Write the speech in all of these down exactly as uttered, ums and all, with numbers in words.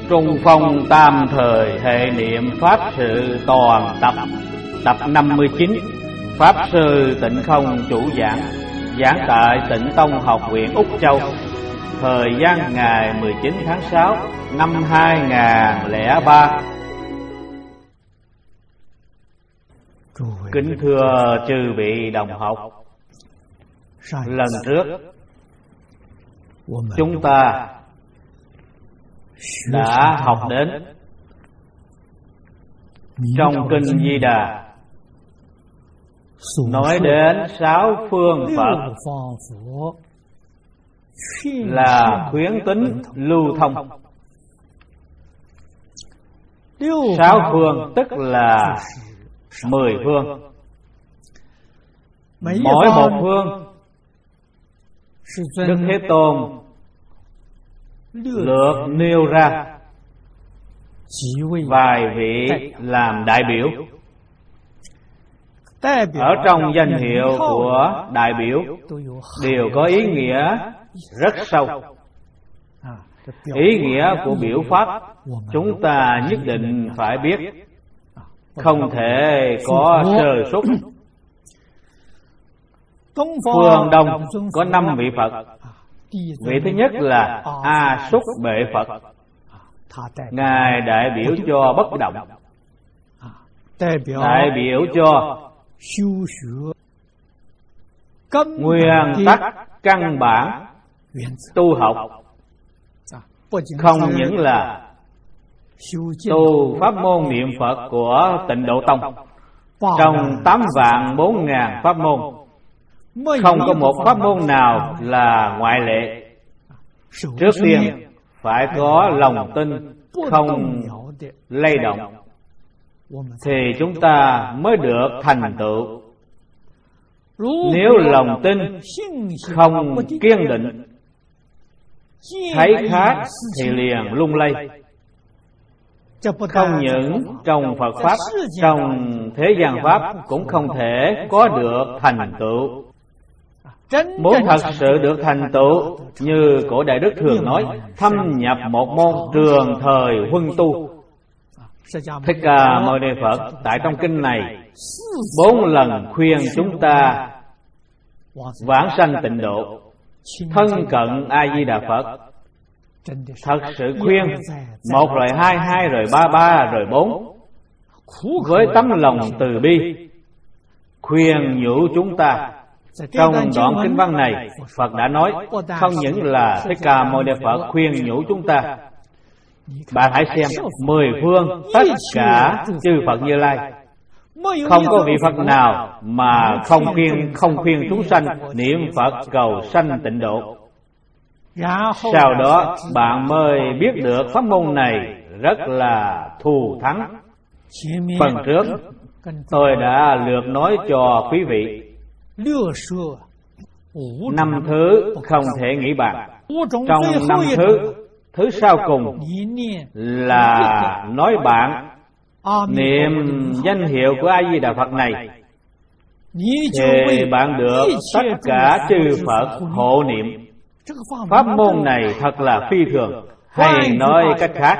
Trung phong tam thời hệ niệm Pháp sự toàn tập. Tập năm mươi chín. Pháp sư Tịnh Không chủ giảng. Giảng tại Tịnh Tông Học viện Úc Châu. Thời gian ngày mười chín tháng sáu năm hai nghìn không trăm lẻ ba. Kính thưa chư vị đồng học, lần trước chúng ta đã học đến trong Kinh Di Đà nói đến sáu phương Phật là khuyến tính lưu thông. Sáu phương tức là mười phương. Mỗi một phương Đức Thế Tôn lược nêu ra vài vị làm đại biểu. Ở trong danh hiệu của đại biểu đều có ý nghĩa rất sâu. Ý nghĩa của biểu pháp chúng ta nhất định phải biết, không thể có sơ suất. Phương Đông có năm vị Phật. Vị thứ nhất là A Xúc Bệ Phật. Ngài đại biểu cho bất động, đại biểu cho nguyên tắc căn bản tu học. Không những là tu pháp môn niệm Phật của Tịnh Độ Tông, trong tám vạn bốn ngàn pháp môn không có một pháp môn nào là ngoại lệ. Trước tiên phải có lòng tin không lay động thì chúng ta mới được thành tựu. Nếu lòng tin không kiên định, thấy khác thì liền lung lay. Không những trong Phật Pháp, trong thế gian Pháp cũng không thể có được thành tựu. Muốn thật sự được thành tựu, như cổ Đại Đức thường nói, thâm nhập một môn trường thời huân tu. Thích Ca Mâu Ni Phật tại trong kinh này bốn lần khuyên chúng ta vãng sanh tịnh độ, thân cận A Di Đà Phật. Thật sự khuyên một rồi hai, hai rồi ba, ba rồi bốn, với tấm lòng từ bi khuyên nhủ chúng ta. Trong đoạn kinh văn này, Phật đã nói không những là Thích Ca Mâu Ni Phật khuyên nhủ chúng ta. Bạn hãy xem mười phương tất cả chư Phật Như Lai, không có vị Phật nào mà không khuyên không khuyên chúng sanh niệm Phật cầu sanh tịnh độ. Sau đó bạn mới biết được pháp môn này rất là thù thắng. Phần trước tôi đã lược nói cho quý vị năm thứ không thể nghĩ bàn. Trong năm thứ, thứ sau cùng là nói bạn niệm danh hiệu của A Di Đà Phật này thì bạn được tất cả chư Phật hộ niệm. Pháp môn này thật là phi thường, hay nói cách khác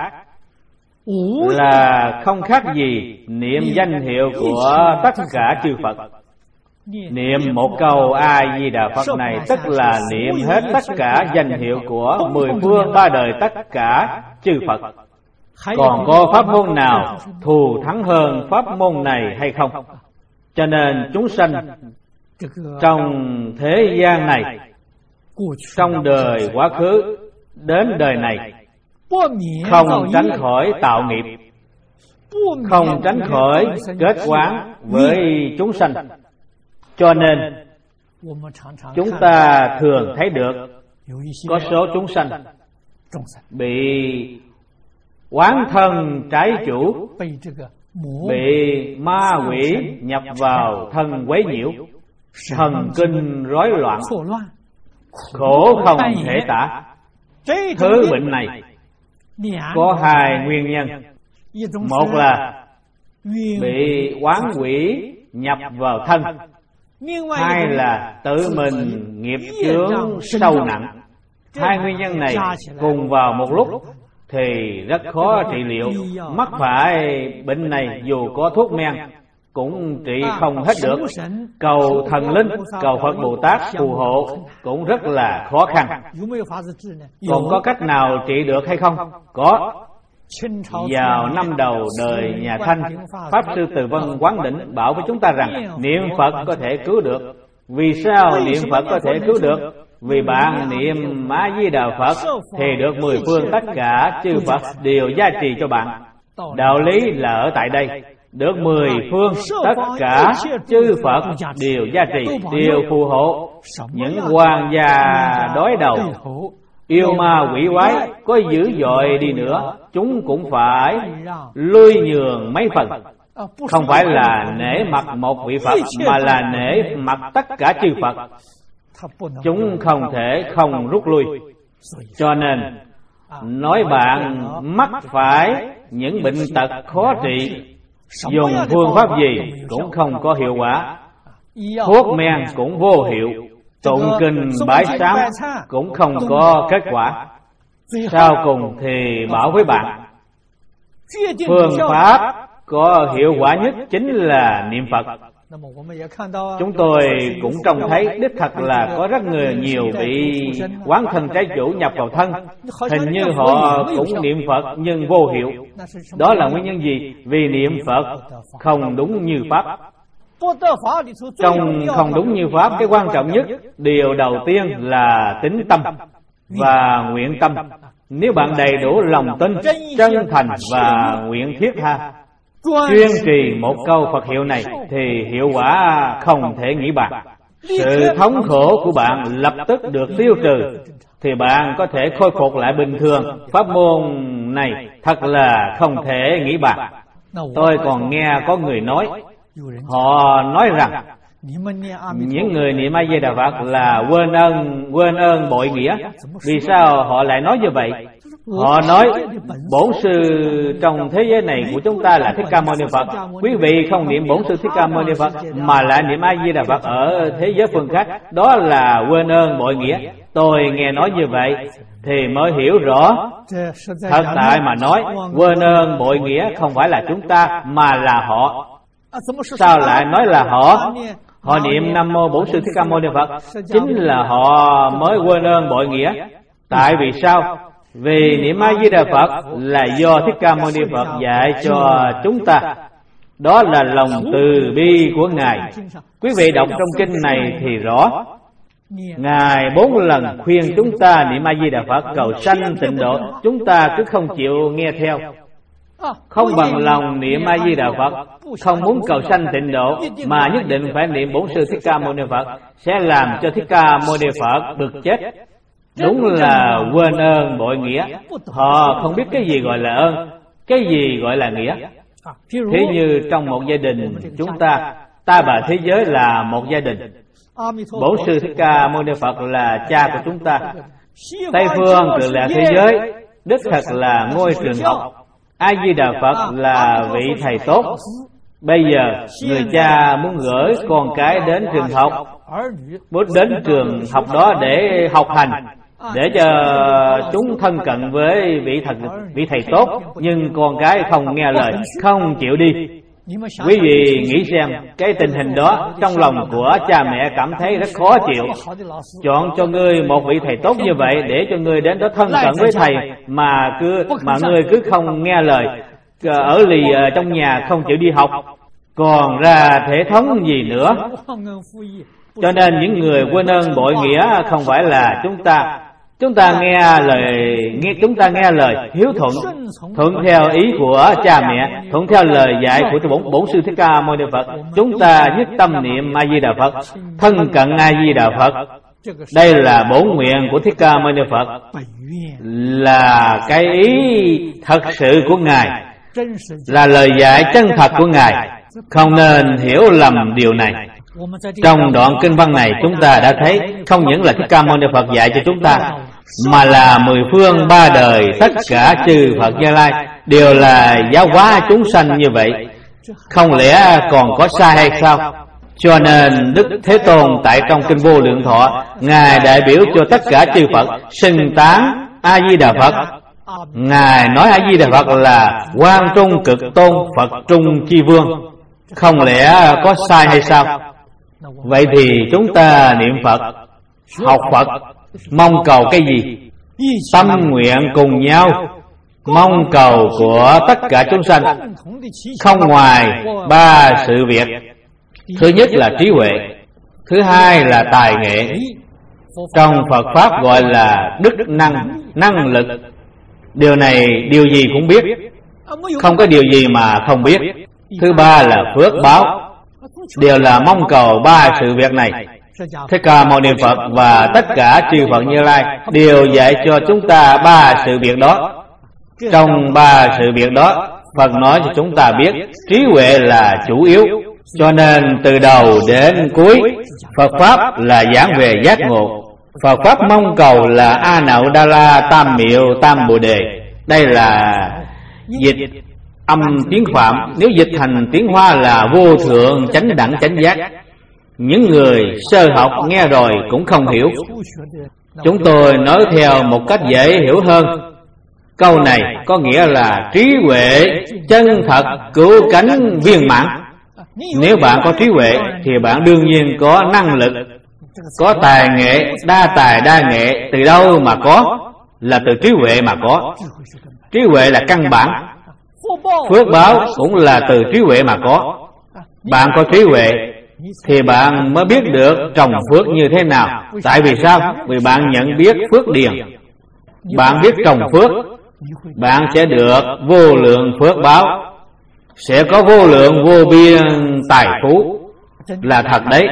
là không khác gì niệm danh hiệu của tất cả chư Phật. Niệm một câu A Di Đà Phật này tức là niệm hết tất cả danh hiệu của mười phương ba đời tất cả chư Phật. Còn có pháp môn nào thù thắng hơn pháp môn này hay không? Cho nên chúng sanh trong thế gian này, trong đời quá khứ đến đời này, không tránh khỏi tạo nghiệp, không tránh khỏi kết oán với chúng sanh. Cho nên chúng ta thường thấy được có số chúng sanh bị oán thân trái chủ, bị ma quỷ nhập vào thân quấy nhiễu, thần kinh rối loạn, khổ không thể tả. Thứ bệnh này có hai nguyên nhân. Một là bị oán quỷ nhập vào thân, hai là tự mình nghiệp chướng sâu nặng. Hai nguyên nhân này cùng vào một lúc thì rất khó trị liệu. Mắc phải bệnh này dù có thuốc men cũng trị không hết được. Cầu thần linh, cầu Phật Bồ Tát phù hộ cũng rất là khó khăn. Còn có cách nào trị được hay không? Có. Vào năm đầu đời nhà Thanh, Pháp Sư Từ Vân Quán Đỉnh bảo với chúng ta rằng niệm Phật có thể cứu được. Vì sao niệm Phật có thể cứu được? Vì bạn niệm A Di Đà Phật thì được mười phương tất cả chư Phật đều gia trì cho bạn. Đạo lý là ở tại đây. Được mười phương tất cả chư Phật đều gia trì, đều phù hộ. Những quan gia đối đầu, yêu ma quỷ quái có dữ dội đi nữa, chúng cũng phải lui nhường mấy phần. Không phải là nể mặt một vị Phật, mà là nể mặt tất cả chư Phật. Chúng không thể không rút lui. Cho nên nói bạn mắc phải những bệnh tật khó trị, dùng phương pháp gì cũng không có hiệu quả. Thuốc men cũng vô hiệu, tụng kinh bái sám cũng không có kết quả. Sau cùng thì bảo với bạn, phương pháp có hiệu quả nhất chính là niệm Phật. Chúng tôi cũng trông thấy đích thật là có rất người nhiều bị oán thân trái chủ nhập vào thân. Hình như họ cũng niệm Phật nhưng vô hiệu. Đó là nguyên nhân gì? Vì niệm Phật không đúng như Pháp. Trong không đúng như Pháp, cái quan trọng nhất, điều đầu tiên là tín tâm và nguyện tâm. Nếu bạn đầy đủ lòng tin, chân thành và nguyện thiết tha, chuyên trì một câu Phật hiệu này thì hiệu quả không thể nghĩ bàn. Sự thống khổ của bạn lập tức được tiêu trừ, thì bạn có thể khôi phục lại bình thường. Pháp môn này thật là không thể nghĩ bàn. Tôi còn nghe có người nói, họ nói rằng những người niệm A Di Đà Phật là quên ơn quên ơn bội nghĩa. Vì sao họ lại nói như vậy? Họ nói bổn sư trong thế giới này của chúng ta là Thích Ca Mâu Ni Phật. Quý vị không niệm bổn sư Thích Ca Mâu Ni Phật mà lại niệm A Di Đà Phật ở thế giới phương khác, đó là quên ơn bội nghĩa. Tôi nghe nói như vậy thì mới hiểu rõ. Thật tại mà nói, quên ơn bội nghĩa không phải là chúng ta mà là họ. Sao lại nói là họ? Họ niệm Nam Mô Bổn Sư Thích Ca Mâu Ni Phật, chính là họ mới quên ơn bội nghĩa. Tại vì sao? Vì niệm A Di Đà Phật là do Thích Ca Mâu Ni Phật dạy cho chúng ta. Đó là lòng từ bi của Ngài. Quý vị đọc trong kinh này thì rõ. Ngài bốn lần khuyên chúng ta niệm A Di Đà Phật cầu sanh tịnh độ, chúng ta cứ không chịu nghe theo, không bằng lòng niệm A Di Đà Phật, không muốn cầu sanh tịnh độ mà nhất định phải niệm Bổn Sư Thích Ca Mâu Ni Phật, sẽ làm cho Thích Ca Mâu Ni Phật bực chết. Đúng là quên ơn bội nghĩa. Họ không biết cái gì gọi là ơn, cái gì gọi là nghĩa. Thế như trong một gia đình chúng ta, ta bà thế giới là một gia đình. Bổn Sư Thích Ca Mâu Ni Phật là cha của chúng ta. Tây phương Cực Lạc thế giới đích thật là ngôi trường học. A Di Đà Phật là vị thầy tốt. Bây giờ người cha muốn gửi con cái đến trường học, muốn đến trường học đó để học hành, để cho chúng thân cận với vị thần, vị thầy tốt, nhưng con cái không nghe lời, không chịu đi. Quý vị nghĩ xem, cái tình hình đó trong lòng của cha mẹ cảm thấy rất khó chịu. Chọn cho ngươi một vị thầy tốt như vậy để cho ngươi đến đó thân cận với thầy, mà cứ mà ngươi cứ không nghe lời, ở lì trong nhà không chịu đi học, còn ra thể thống gì nữa. Cho nên những người quên ơn bội nghĩa không phải là chúng ta. Chúng ta nghe lời nghe chúng ta nghe lời hiếu thuận, thuận theo ý của cha mẹ, thuận theo lời dạy của bổn bổn sư Thích Ca Mâu Ni Phật. Chúng ta nhất tâm niệm A Di Đà Phật, thân cận A Di Đà Phật. Đây là bổn nguyện của Thích Ca Mâu Ni Phật, là cái ý thật sự của Ngài, là lời dạy chân thật của Ngài. Không nên hiểu lầm điều này. Trong đoạn kinh văn này chúng ta đã thấy không những là Thích Ca Mâu Ni Phật dạy cho chúng ta, mà là mười phương ba đời tất cả chư Phật Như Lai đều là giáo hóa chúng sanh như vậy. Không lẽ còn có sai hay sao? Cho nên Đức Thế Tôn tại trong kinh Vô Lượng Thọ, Ngài đại biểu cho tất cả chư Phật xưng tán A Di Đà Phật. Ngài nói A Di Đà Phật là Quang Trung Cực Tôn Phật Trung Chi Vương, không lẽ có sai hay sao? Vậy thì chúng ta niệm Phật, học Phật, mong cầu cái gì? Tâm nguyện cùng nhau mong cầu của tất cả chúng sanh, không ngoài ba sự việc. Thứ nhất là trí huệ, thứ hai là tài nghệ. Trong Phật Pháp gọi là đức năng, năng lực. Điều này điều gì cũng biết, không có điều gì mà không biết. Thứ ba là phước báo. Đều là mong cầu ba sự việc này. Thích Ca Mâu Ni Phật và tất cả chư Phật Như Lai đều dạy cho chúng ta ba sự việc đó. Trong ba sự việc đó, Phật nói cho chúng ta biết trí huệ là chủ yếu. Cho nên từ đầu đến cuối, Phật Pháp là giảng về giác ngộ. Phật Pháp mong cầu là A Nậu Đa La Tam Miệu Tam Bồ Đề. Đây là dịch âm tiếng Phạm. Nếu dịch thành tiếng Hoa là vô thượng chánh đẳng chánh giác. Những người sơ học nghe rồi cũng không hiểu. Chúng tôi nói theo một cách dễ hiểu hơn. Câu này có nghĩa là trí huệ chân thật cứu cánh viên mãn. Nếu bạn có trí huệ thì bạn đương nhiên có năng lực, có tài nghệ, đa tài đa nghệ. Từ đâu mà có? Là từ trí huệ mà có. Trí huệ là căn bản. Phước báo cũng là từ trí huệ mà có. Bạn có trí huệ thì bạn mới biết được trồng phước như thế nào. Tại vì sao? Vì bạn nhận biết phước điền. Bạn biết trồng phước, bạn sẽ được vô lượng phước báo, sẽ có vô lượng vô biên tài phú. Là thật đấy.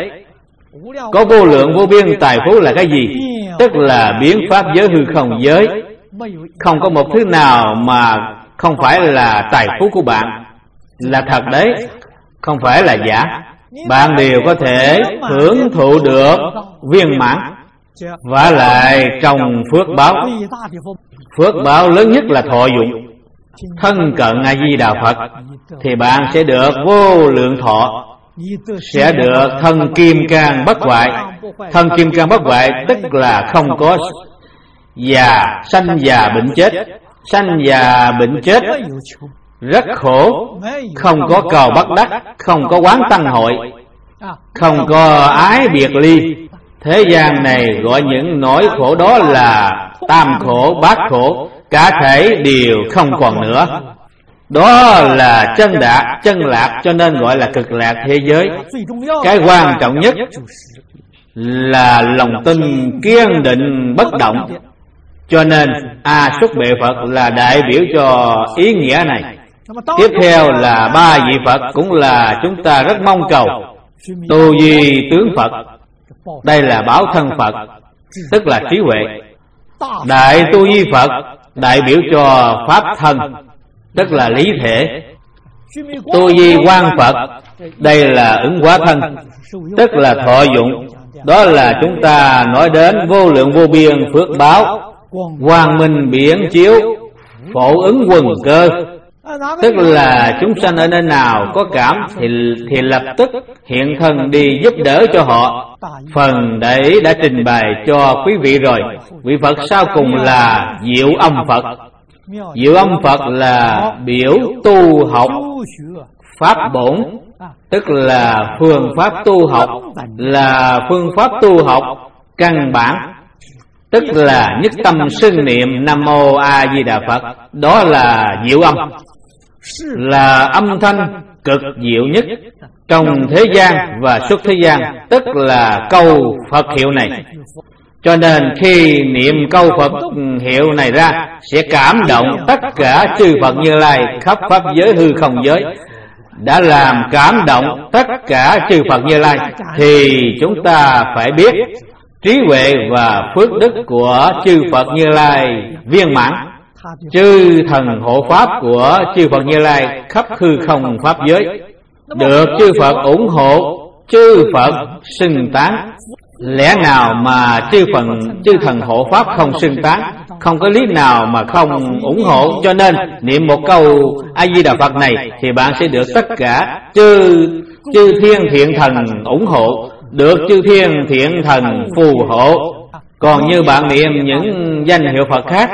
Có vô lượng vô biên tài phú là cái gì? Tức là biến pháp giới hư không giới. Không có một thứ nào mà không phải là tài phú của bạn. Là thật đấy, không phải là giả. Bạn đều có thể hưởng thụ được viên mãn. Và lại trong phước báo, phước báo lớn nhất là thọ dụng. Thân cận A Di Đà Phật thì bạn sẽ được vô lượng thọ, sẽ được thân kim cang bất hoại. Thân kim cang bất hoại tức là không có già, sanh già bệnh chết. Sanh già bệnh chết rất khổ, không có cầu bất đắc, không có quán tăng hội, không có ái biệt ly. Thế gian này gọi những nỗi khổ đó là tam khổ, bát khổ, cả thể đều không còn nữa. Đó là chân đạt, chân lạc, cho nên gọi là cực lạc thế giới. Cái quan trọng nhất là lòng tin kiên định bất động. Cho nên A Xuất Bệ Phật là đại biểu cho ý nghĩa này. Tiếp theo là ba vị Phật cũng là chúng ta rất mong cầu. Tu Di Tướng Phật, đây là báo thân Phật, tức là trí huệ. Đại Tu Di Phật đại biểu cho pháp thân, tức là lý thể. Tu Di Quang Phật, đây là ứng hóa thân, tức là thọ dụng. Đó là chúng ta nói đến vô lượng vô biên phước báo. Quang minh biển chiếu, phổ ứng quần cơ, tức là chúng sanh ở nơi nào có cảm thì, thì lập tức hiện thân đi giúp đỡ cho họ. Phần đấy đã trình bày cho quý vị rồi. Vị Phật sau cùng là Diệu Âm Phật. Diệu Âm Phật là biểu tu học pháp bổn, tức là phương pháp tu học, là phương pháp tu học căn bản, tức là nhất tâm xưng niệm Nam Mô A Di Đà Phật. Đó là diệu âm, là âm thanh cực diệu nhất trong thế gian và xuất thế gian, tức là câu Phật hiệu này. Cho nên khi niệm câu Phật hiệu này ra sẽ cảm động tất cả chư Phật Như Lai khắp pháp giới hư không giới, đã làm cảm động tất cả chư Phật Như Lai. Thì chúng ta phải biết trí huệ và phước đức của chư Phật Như Lai viên mãn. Chư thần hộ pháp của chư Phật Như Lai khắp hư không pháp giới được chư Phật ủng hộ, chư Phật xưng tán. Lẽ nào mà chư phần chư thần hộ pháp không xưng tán? Không có lý nào mà không ủng hộ. Cho nên niệm một câu A Di Đà Phật này thì bạn sẽ được tất cả chư chư thiên thiện thần ủng hộ, được chư thiên thiện thần phù hộ. Còn như bạn niệm những danh hiệu Phật khác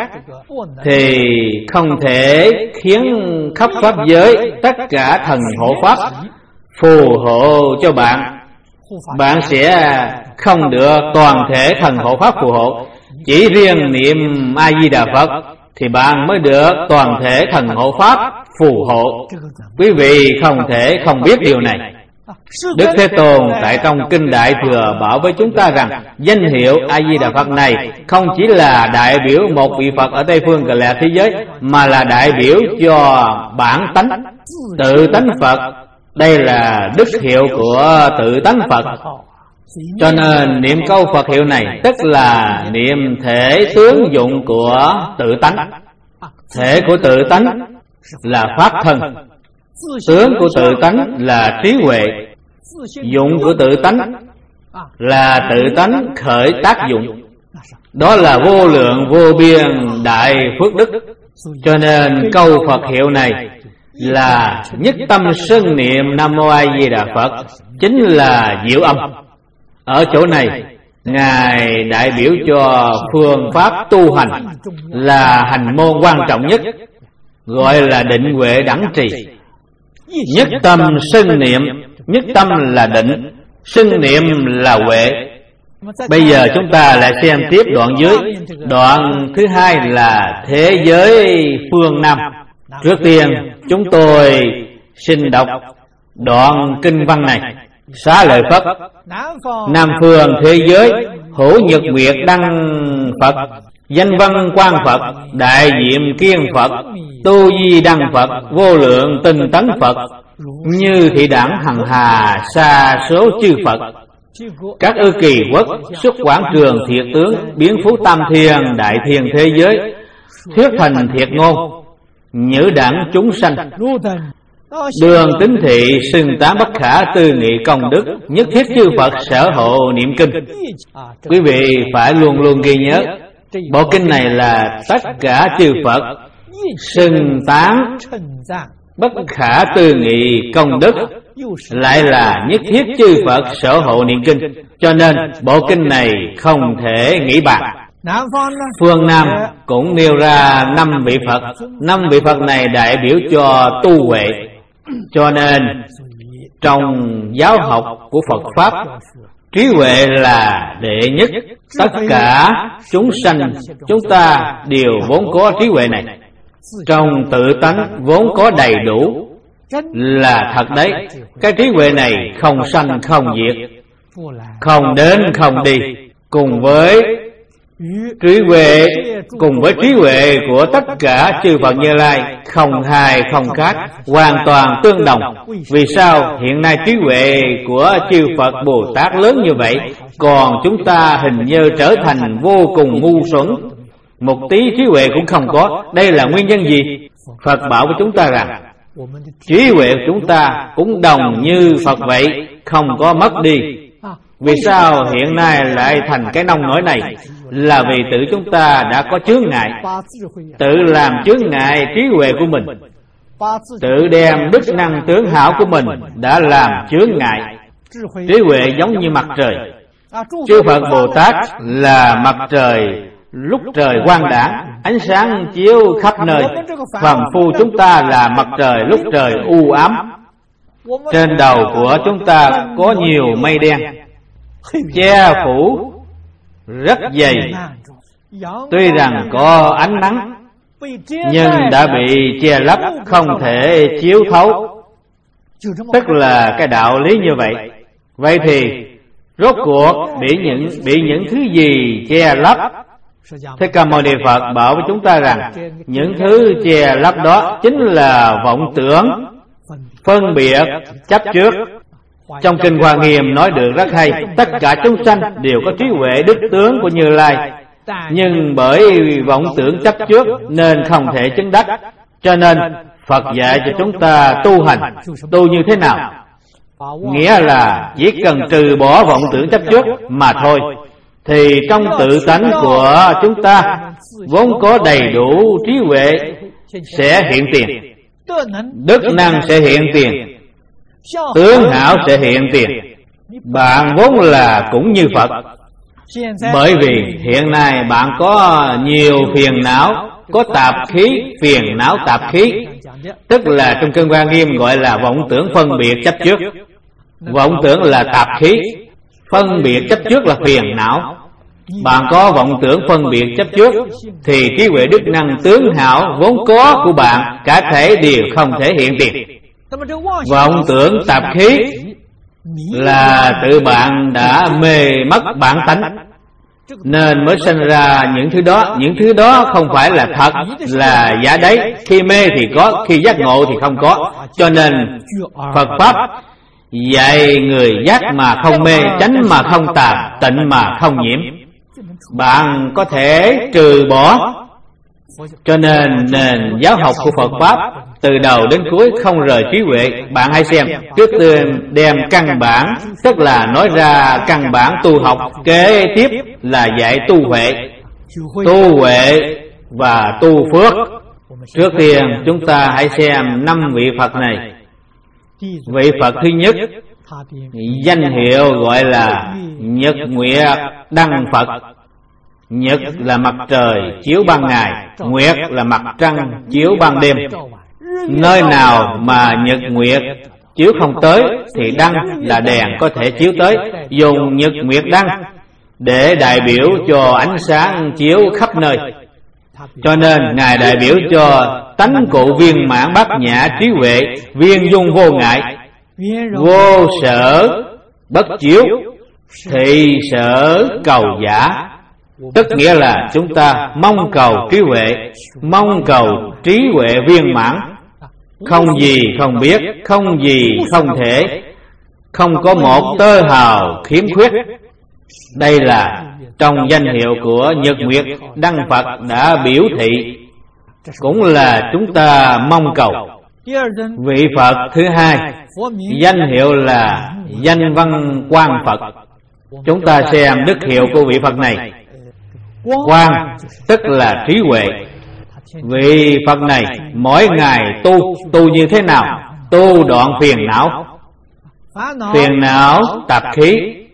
thì không thể khiến khắp pháp giới tất cả thần hộ pháp phù hộ cho bạn. Bạn sẽ không được toàn thể thần hộ pháp phù hộ. Chỉ riêng niệm A-di-đà Phật thì bạn mới được toàn thể thần hộ pháp phù hộ. Quý vị không thể không biết điều này. Đức Thế Tôn tại trong Kinh Đại Thừa bảo với chúng ta rằng danh hiệu A-di-đà Phật này không chỉ là đại biểu một vị Phật ở Tây Phương Cực Lạc thế giới, mà là đại biểu cho bản tánh, tự tánh Phật. Đây là đức hiệu của tự tánh Phật. Cho nên niệm câu Phật hiệu này tức là niệm thể tướng dụng của tự tánh. Thể của tự tánh là pháp thân, tướng của tự tánh là trí huệ, dụng của tự tánh là tự tánh khởi tác dụng. Đó là vô lượng vô biên đại phước đức. Cho nên câu Phật hiệu này là nhất tâm xưng niệm Nam Mô A Di Đà Phật, chính là diệu âm. Ở chỗ này Ngài đại biểu cho phương pháp tu hành là hành môn quan trọng nhất, gọi là định huệ đẳng trì. Nhất tâm xưng niệm, nhất tâm là định, xưng niệm là huệ. Bây giờ chúng ta lại xem tiếp đoạn dưới. Đoạn thứ hai là thế giới phương Nam. Trước tiên chúng tôi xin đọc đoạn kinh văn này. Xá lợi Phất: Nam phương thế giới, hữu nhật nguyệt đăng Phật, danh văn quang Phật, đại diệm kiên Phật, tu di đăng Phật, vô lượng tinh tấn Phật, như thị đẳng hằng hà sa số chư Phật. Các ư kỳ quốc, xuất quảng trường thiệt tướng, biến phú tam thiên đại thiên thế giới, thuyết thành thiệt ngôn, nhữ đẳng chúng sanh, đường tín thị xưng tán bất khả tư nghị công đức, nhất thiết chư Phật sở hộ niệm kinh. Quý vị phải luôn luôn ghi nhớ, bộ kinh này là tất cả chư Phật xưng tán bất khả tư nghị công đức, lại là nhất thiết chư Phật sở hộ niệm kinh. Cho nên bộ kinh này không thể nghĩ bàn. Phương Nam cũng nêu ra năm vị Phật. Năm vị Phật này đại biểu cho tu huệ. Cho nên trong giáo học của Phật Pháp, trí huệ là đệ nhất. Tất cả chúng sanh chúng ta đều vốn có trí huệ này, trong tự tánh vốn có đầy đủ, là thật đấy. Cái trí huệ này không sanh không diệt, không đến không đi, cùng với trí huệ cùng với trí huệ của tất cả chư Phật Như Lai không hai không khác, hoàn toàn tương đồng. Vì sao hiện nay trí huệ của chư Phật Bồ Tát lớn như vậy, còn chúng ta hình như trở thành vô cùng ngu xuẩn, một tí trí huệ cũng không có? Đây là nguyên nhân gì? Phật bảo với chúng ta rằng trí huệ của chúng ta cũng đồng như Phật vậy, không có mất đi. Vì sao hiện nay lại thành cái nông nổi này? Là vì tự chúng ta đã có chướng ngại, tự làm chướng ngại trí huệ của mình, tự đem đức năng tướng hảo của mình đã làm chướng ngại. Trí huệ giống như mặt trời. Chư Phật Bồ Tát là mặt trời, lúc trời quang đãng, ánh sáng chiếu khắp nơi. Phàm phu chúng ta là mặt trời, lúc trời u ám. Trên đầu của chúng ta có nhiều mây đen che phủ rất dày. Tuy rằng có ánh nắng nhưng đã bị che lấp, không thể chiếu thấu. Tức là cái đạo lý như vậy. Vậy thì rốt cuộc bị những bị những thứ gì che lấp? Thích Ca Mâu Ni Phật bảo với chúng ta rằng những thứ che lấp đó chính là vọng tưởng, phân biệt, chấp trước. Trong Kinh Hoa Nghiêm nói được rất hay. Tất cả chúng sanh đều có trí huệ đức tướng của Như Lai, nhưng bởi vọng tưởng chấp trước nên không thể chứng đắc. Cho nên Phật dạy cho chúng ta tu hành. Tu như thế nào? Nghĩa là chỉ cần trừ bỏ vọng tưởng chấp trước mà thôi, thì trong tự tánh của chúng ta vốn có đầy đủ trí huệ sẽ hiện tiền, đức năng sẽ hiện tiền, tướng hảo sẽ hiện tiền. Bạn vốn là cũng như Phật. Bởi vì hiện nay bạn có nhiều phiền não, có tạp khí, phiền não tạp khí, tức là trong kinh Hoa Nghiêm gọi là vọng tưởng phân biệt chấp trước. Vọng tưởng là tạp khí, phân biệt chấp trước là phiền não. Bạn có vọng tưởng phân biệt chấp trước thì trí huệ đức năng tướng hảo vốn có của bạn cả thể đều không thể hiện tiền. Vọng tưởng tạp khí là tự bạn đã mê mất bản tánh, nên mới sinh ra những thứ đó. Những thứ đó không phải là thật, là giả đấy. Khi mê thì có, khi giác ngộ thì không có. Cho nên Phật Pháp dạy người giác mà không mê, chánh mà không tà, tịnh mà không nhiễm. Bạn có thể trừ bỏ. Cho nên nền giáo học của Phật Pháp từ đầu đến cuối không rời trí huệ. Bạn hãy xem, trước tiên đem căn bản, tức là nói ra căn bản tu học. Kế tiếp là dạy tu huệ, tu huệ và tu phước. Trước tiên chúng ta hãy xem năm vị Phật này. Vị Phật thứ nhất, danh hiệu gọi là Nhật Nguyệt Đăng Phật. Nhật là mặt trời chiếu ban ngày, nguyệt là mặt trăng chiếu ban đêm. Nơi nào mà nhật nguyệt chiếu không tới thì đăng là đèn có thể chiếu tới. Dùng nhật nguyệt đăng để đại biểu cho ánh sáng chiếu khắp nơi. Cho nên Ngài đại biểu cho tánh cụ viên mãn bát nhã trí huệ, viên dung vô ngại, vô sở bất chiếu, thị sở cầu giả. Tức nghĩa là chúng ta mong cầu trí huệ, mong cầu trí huệ viên mãn, không gì không biết, không gì không thể, không có một tơ hào khiếm khuyết. Đây là trong danh hiệu của Nhật Nguyệt Đăng Phật đã biểu thị, cũng là chúng ta mong cầu. Vị Phật thứ hai, danh hiệu là Danh Văn Quang Phật. Chúng ta xem đức hiệu của vị Phật này. Quang tức là trí huệ. Vị Phật này mỗi ngày tu, tu như thế nào? Tu đoạn phiền não, phiền não tạp khí.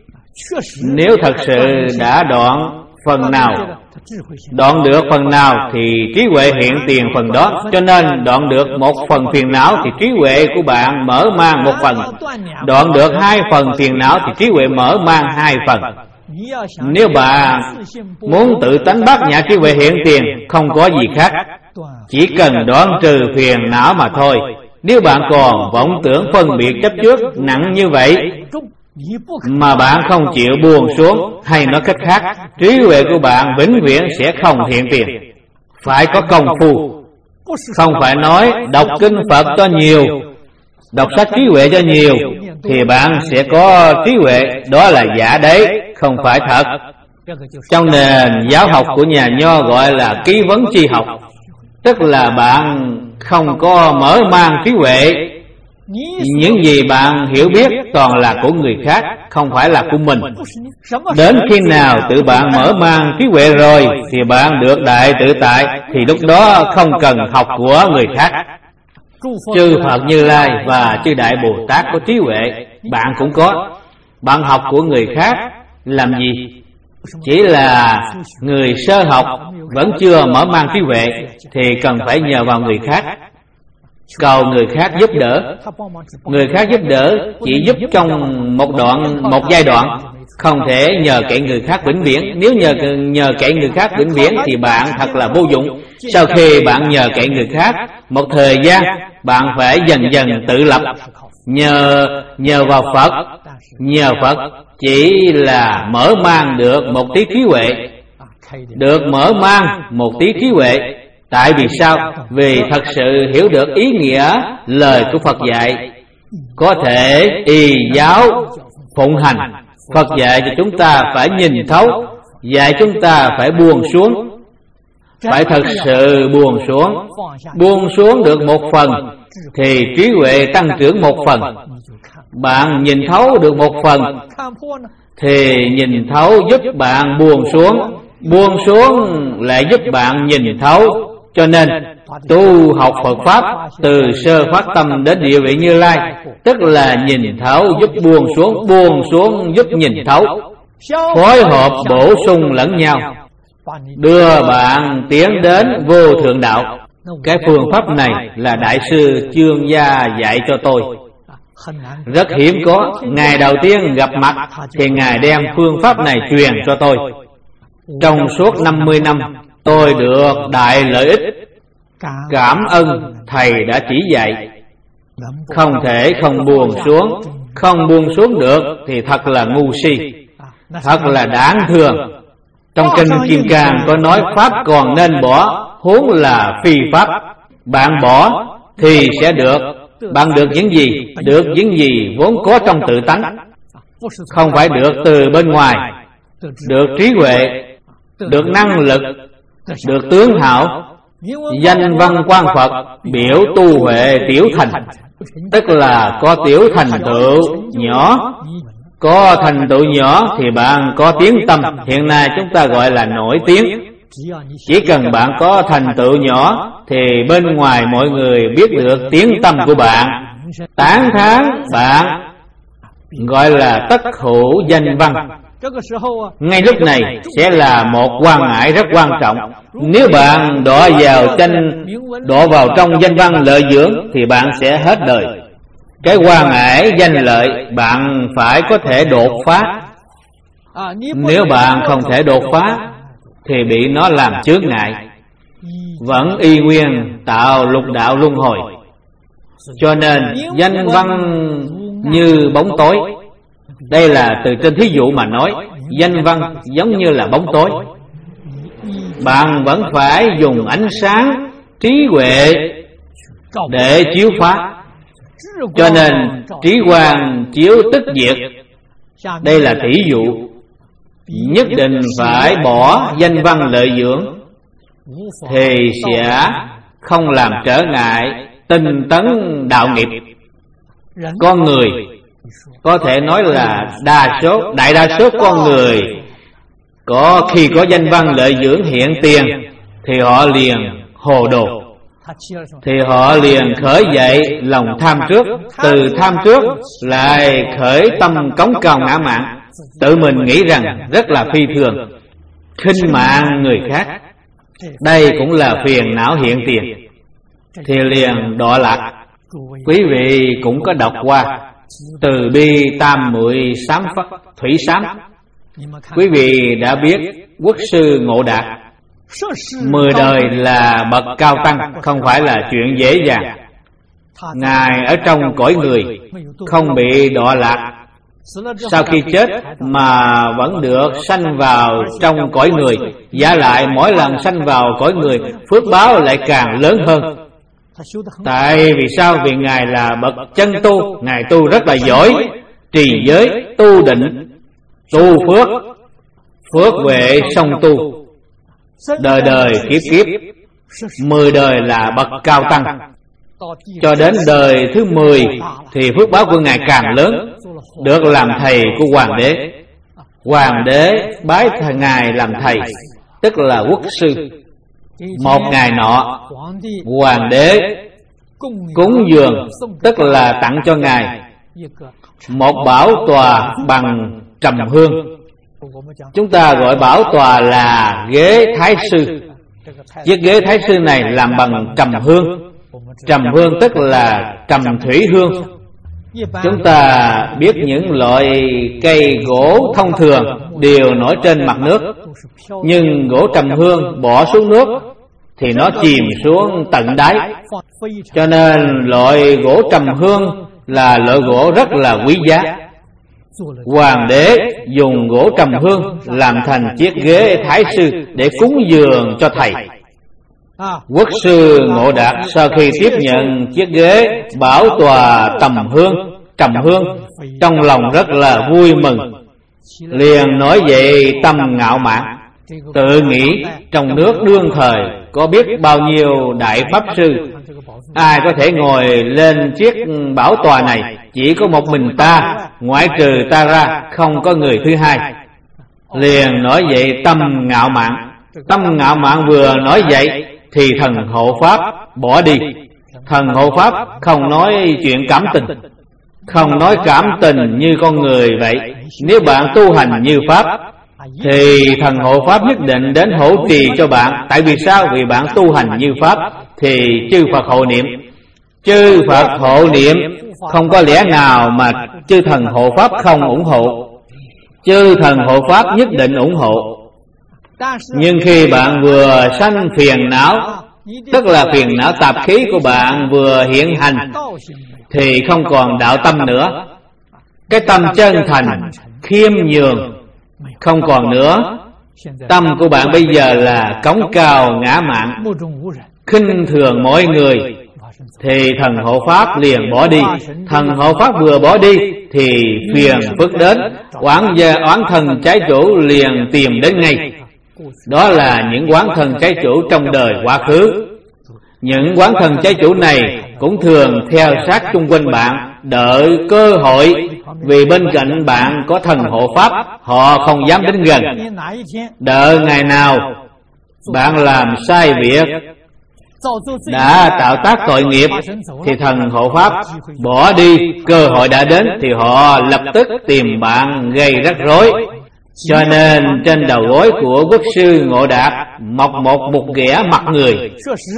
Nếu thật sự đã đoạn phần nào, đoạn được phần nào thì trí huệ hiện tiền phần đó. Cho nên đoạn được một phần phiền não thì trí huệ của bạn mở mang một phần. Đoạn được hai phần phiền não thì trí huệ mở mang hai phần. Nếu bạn muốn tự tánh bát nhã trí huệ hiện tiền, không có gì khác, chỉ cần đoạn trừ phiền não mà thôi. Nếu bạn còn vọng tưởng phân biệt chấp trước nặng như vậy mà bạn không chịu buông xuống, hay nói cách khác, trí huệ của bạn vĩnh viễn sẽ không hiện tiền. Phải có công phu, không phải nói đọc kinh Phật cho nhiều, đọc sách trí huệ cho nhiều thì bạn sẽ có trí huệ. Đó là giả đấy, không phải thật. Trong nền giáo học của nhà Nho gọi là ký vấn tri học, tức là bạn không có mở mang trí huệ. Những gì bạn hiểu biết toàn là của người khác, không phải là của mình. Đến khi nào tự bạn mở mang trí huệ rồi thì bạn được đại tự tại, thì lúc đó không cần học của người khác. Chư Phật Như Lai và chư Đại Bồ Tát có trí huệ, bạn cũng có. Bạn học của người khác làm gì? Chỉ là người sơ học vẫn chưa mở mang trí huệ thì cần phải nhờ vào người khác, cầu người khác giúp đỡ. Người khác giúp đỡ chỉ giúp trong một đoạn, một giai đoạn, không thể nhờ cậy người khác vĩnh viễn. Nếu nhờ nhờ cậy người khác vĩnh viễn thì bạn thật là vô dụng. Sau khi bạn nhờ cậy người khác một thời gian, bạn phải dần dần tự lập. Nhờ nhờ vào Phật, nhờ Phật chỉ là mở mang được một tí trí huệ, được mở mang một tí trí huệ. Tại vì sao? Vì thật sự hiểu được ý nghĩa lời của Phật dạy, có thể y giáo phụng hành. Phật dạy cho chúng ta phải nhìn thấu, dạy chúng ta phải buông xuống, phải thật sự buông xuống. Buông xuống được một phần thì trí huệ tăng trưởng một phần. Bạn nhìn thấu được một phần thì nhìn thấu giúp bạn buông xuống, buông xuống lại giúp bạn nhìn thấu. Cho nên tu học Phật Pháp từ sơ phát tâm đến địa vị Như Lai, tức là nhìn thấu giúp buông xuống, buông xuống giúp nhìn thấu. phối hợp bổ sung lẫn nhau, đưa bạn tiến đến vô thượng đạo. Cái phương pháp này là Đại sư Chương Gia dạy cho tôi. Rất hiếm có, ngày đầu tiên gặp mặt thì Ngài đem phương pháp này truyền cho tôi. Trong suốt năm mươi năm tôi được đại lợi ích. Cảm ơn Thầy đã chỉ dạy. Không thể không buông xuống. Không buông xuống được thì thật là ngu si, thật là đáng thương. Trong kinh Kim Cang có nói pháp còn nên bỏ, huống là phi pháp. Bạn bỏ thì sẽ được. Bạn được những gì? Được những gì vốn có trong tự tánh, không phải được từ bên ngoài. Được trí huệ, được năng lực, được tướng hảo, danh văn quan Phật, biểu tu huệ tiểu thành. Tức là có tiểu thành tựu nhỏ. Có thành tựu nhỏ thì bạn có tiếng tâm. Hiện nay chúng ta gọi là nổi tiếng. Chỉ cần bạn có thành tựu nhỏ thì bên ngoài mọi người biết được tiếng tâm của bạn, tán thán bạn, gọi là tất hữu danh văn. Ngay lúc này sẽ là một quan ngại rất quan trọng. Nếu bạn đọa vào tranh đọa vào trong danh văn lợi dưỡng thì bạn sẽ hết đời. Cái quan ngại danh lợi bạn phải có thể đột phá. Nếu bạn không thể đột phá thì bị nó làm chướng ngại, vẫn y nguyên tạo lục đạo luân hồi. Cho nên danh văn như bóng tối. Đây là từ trên thí dụ mà nói. Danh văn giống như là bóng tối. Bạn vẫn phải dùng ánh sáng trí huệ để chiếu phá. Cho nên trí quang chiếu tức diệt. Đây là thí dụ. Nhất định phải bỏ danh văn lợi dưỡng thì sẽ không làm trở ngại tinh tấn đạo nghiệp. Con người có thể nói là đa số, đại đa số con người có khi có danh văn lợi dưỡng hiện tiền thì họ liền hồ đồ, thì họ liền khởi dậy lòng tham trước. Từ tham trước lại khởi tâm cống cao ngã mạn, tự mình nghĩ rằng rất là phi thường, khinh mạng người khác. Đây cũng là phiền não hiện tiền, thì liền đọa lạc. Quý vị cũng có đọc qua Từ bi tam muội sám phất thủy sám. Quý vị đã biết quốc sư Ngộ Đạt mười đời là bậc cao tăng, không phải là chuyện dễ dàng. Ngài ở trong cõi người không bị đọa lạc, sau khi chết mà vẫn được sanh vào trong cõi người. Giả lại mỗi lần sanh vào cõi người, phước báo lại càng lớn hơn. Tại vì sao? Vì Ngài là bậc chân tu. Ngài tu rất là giỏi, trì giới, tu định, tu phước, phước huệ song tu, đời đời kiếp kiếp. Mười đời là bậc cao tăng. Cho đến đời thứ mười thì phước báo của Ngài càng lớn, được làm thầy của hoàng đế. Hoàng đế bái Ngài làm thầy, tức là quốc sư. Một ngày nọ, hoàng đế cúng dường, tức là tặng cho Ngài một bảo tòa bằng trầm hương. Chúng ta gọi bảo tòa là ghế thái sư. Chiếc ghế thái sư này làm bằng trầm hương. Trầm hương tức là trầm thủy hương. Chúng ta biết những loại cây gỗ thông thường đều nổi trên mặt nước, nhưng gỗ trầm hương bỏ xuống nước thì nó chìm xuống tận đáy. Cho nên loại gỗ trầm hương là loại gỗ rất là quý giá. Hoàng đế dùng gỗ trầm hương làm thành chiếc ghế thái sư để cúng dường cho thầy. Quốc sư Ngộ Đạt sau khi tiếp nhận chiếc ghế bảo tòa tầm hương, trầm hương, trong lòng rất là vui mừng, liền nói vậy tâm ngạo mạn, tự nghĩ trong nước đương thời có biết bao nhiêu đại pháp sư, ai có thể ngồi lên chiếc bảo tòa này? Chỉ có một mình ta, ngoại trừ ta ra không có người thứ hai. Liền nói vậy tâm ngạo mạn. Tâm ngạo mạn vừa nói vậy thì thần hộ pháp bỏ đi. Thần hộ pháp không nói chuyện cảm tình, không nói cảm tình như con người vậy. Nếu bạn tu hành như Pháp thì thần hộ Pháp nhất định đến hỗ trì cho bạn. Tại vì sao? Vì bạn tu hành như Pháp thì chư Phật hộ niệm. Chư Phật hộ niệm, không có lẽ nào mà chư thần hộ Pháp không ủng hộ. Chư thần hộ Pháp nhất định ủng hộ. Nhưng khi bạn vừa sanh phiền não, tức là phiền não tạp khí của bạn vừa hiện hành, thì không còn đạo tâm nữa. Cái tâm chân thành, khiêm nhường không còn nữa. Tâm của bạn bây giờ là cống cao ngã mạn, khinh thường mọi người, thì thần hộ Pháp liền bỏ đi. Thần hộ Pháp vừa bỏ đi thì phiền phức đến, oán gia oán thần trái chủ liền tìm đến ngay. Đó là những oán thần trái chủ trong đời quá khứ. Những oán thần trái chủ này cũng thường theo sát chung quanh bạn, đợi cơ hội. Vì bên cạnh bạn có thần hộ Pháp, họ không dám đến gần. Đợi ngày nào bạn làm sai việc, đã tạo tác tội nghiệp, thì thần hộ Pháp bỏ đi. Cơ hội đã đến thì họ lập tức tìm bạn gây rắc rối. Cho nên trên đầu gối của quốc sư Ngộ Đạt mọc một một ghẻ mặt người,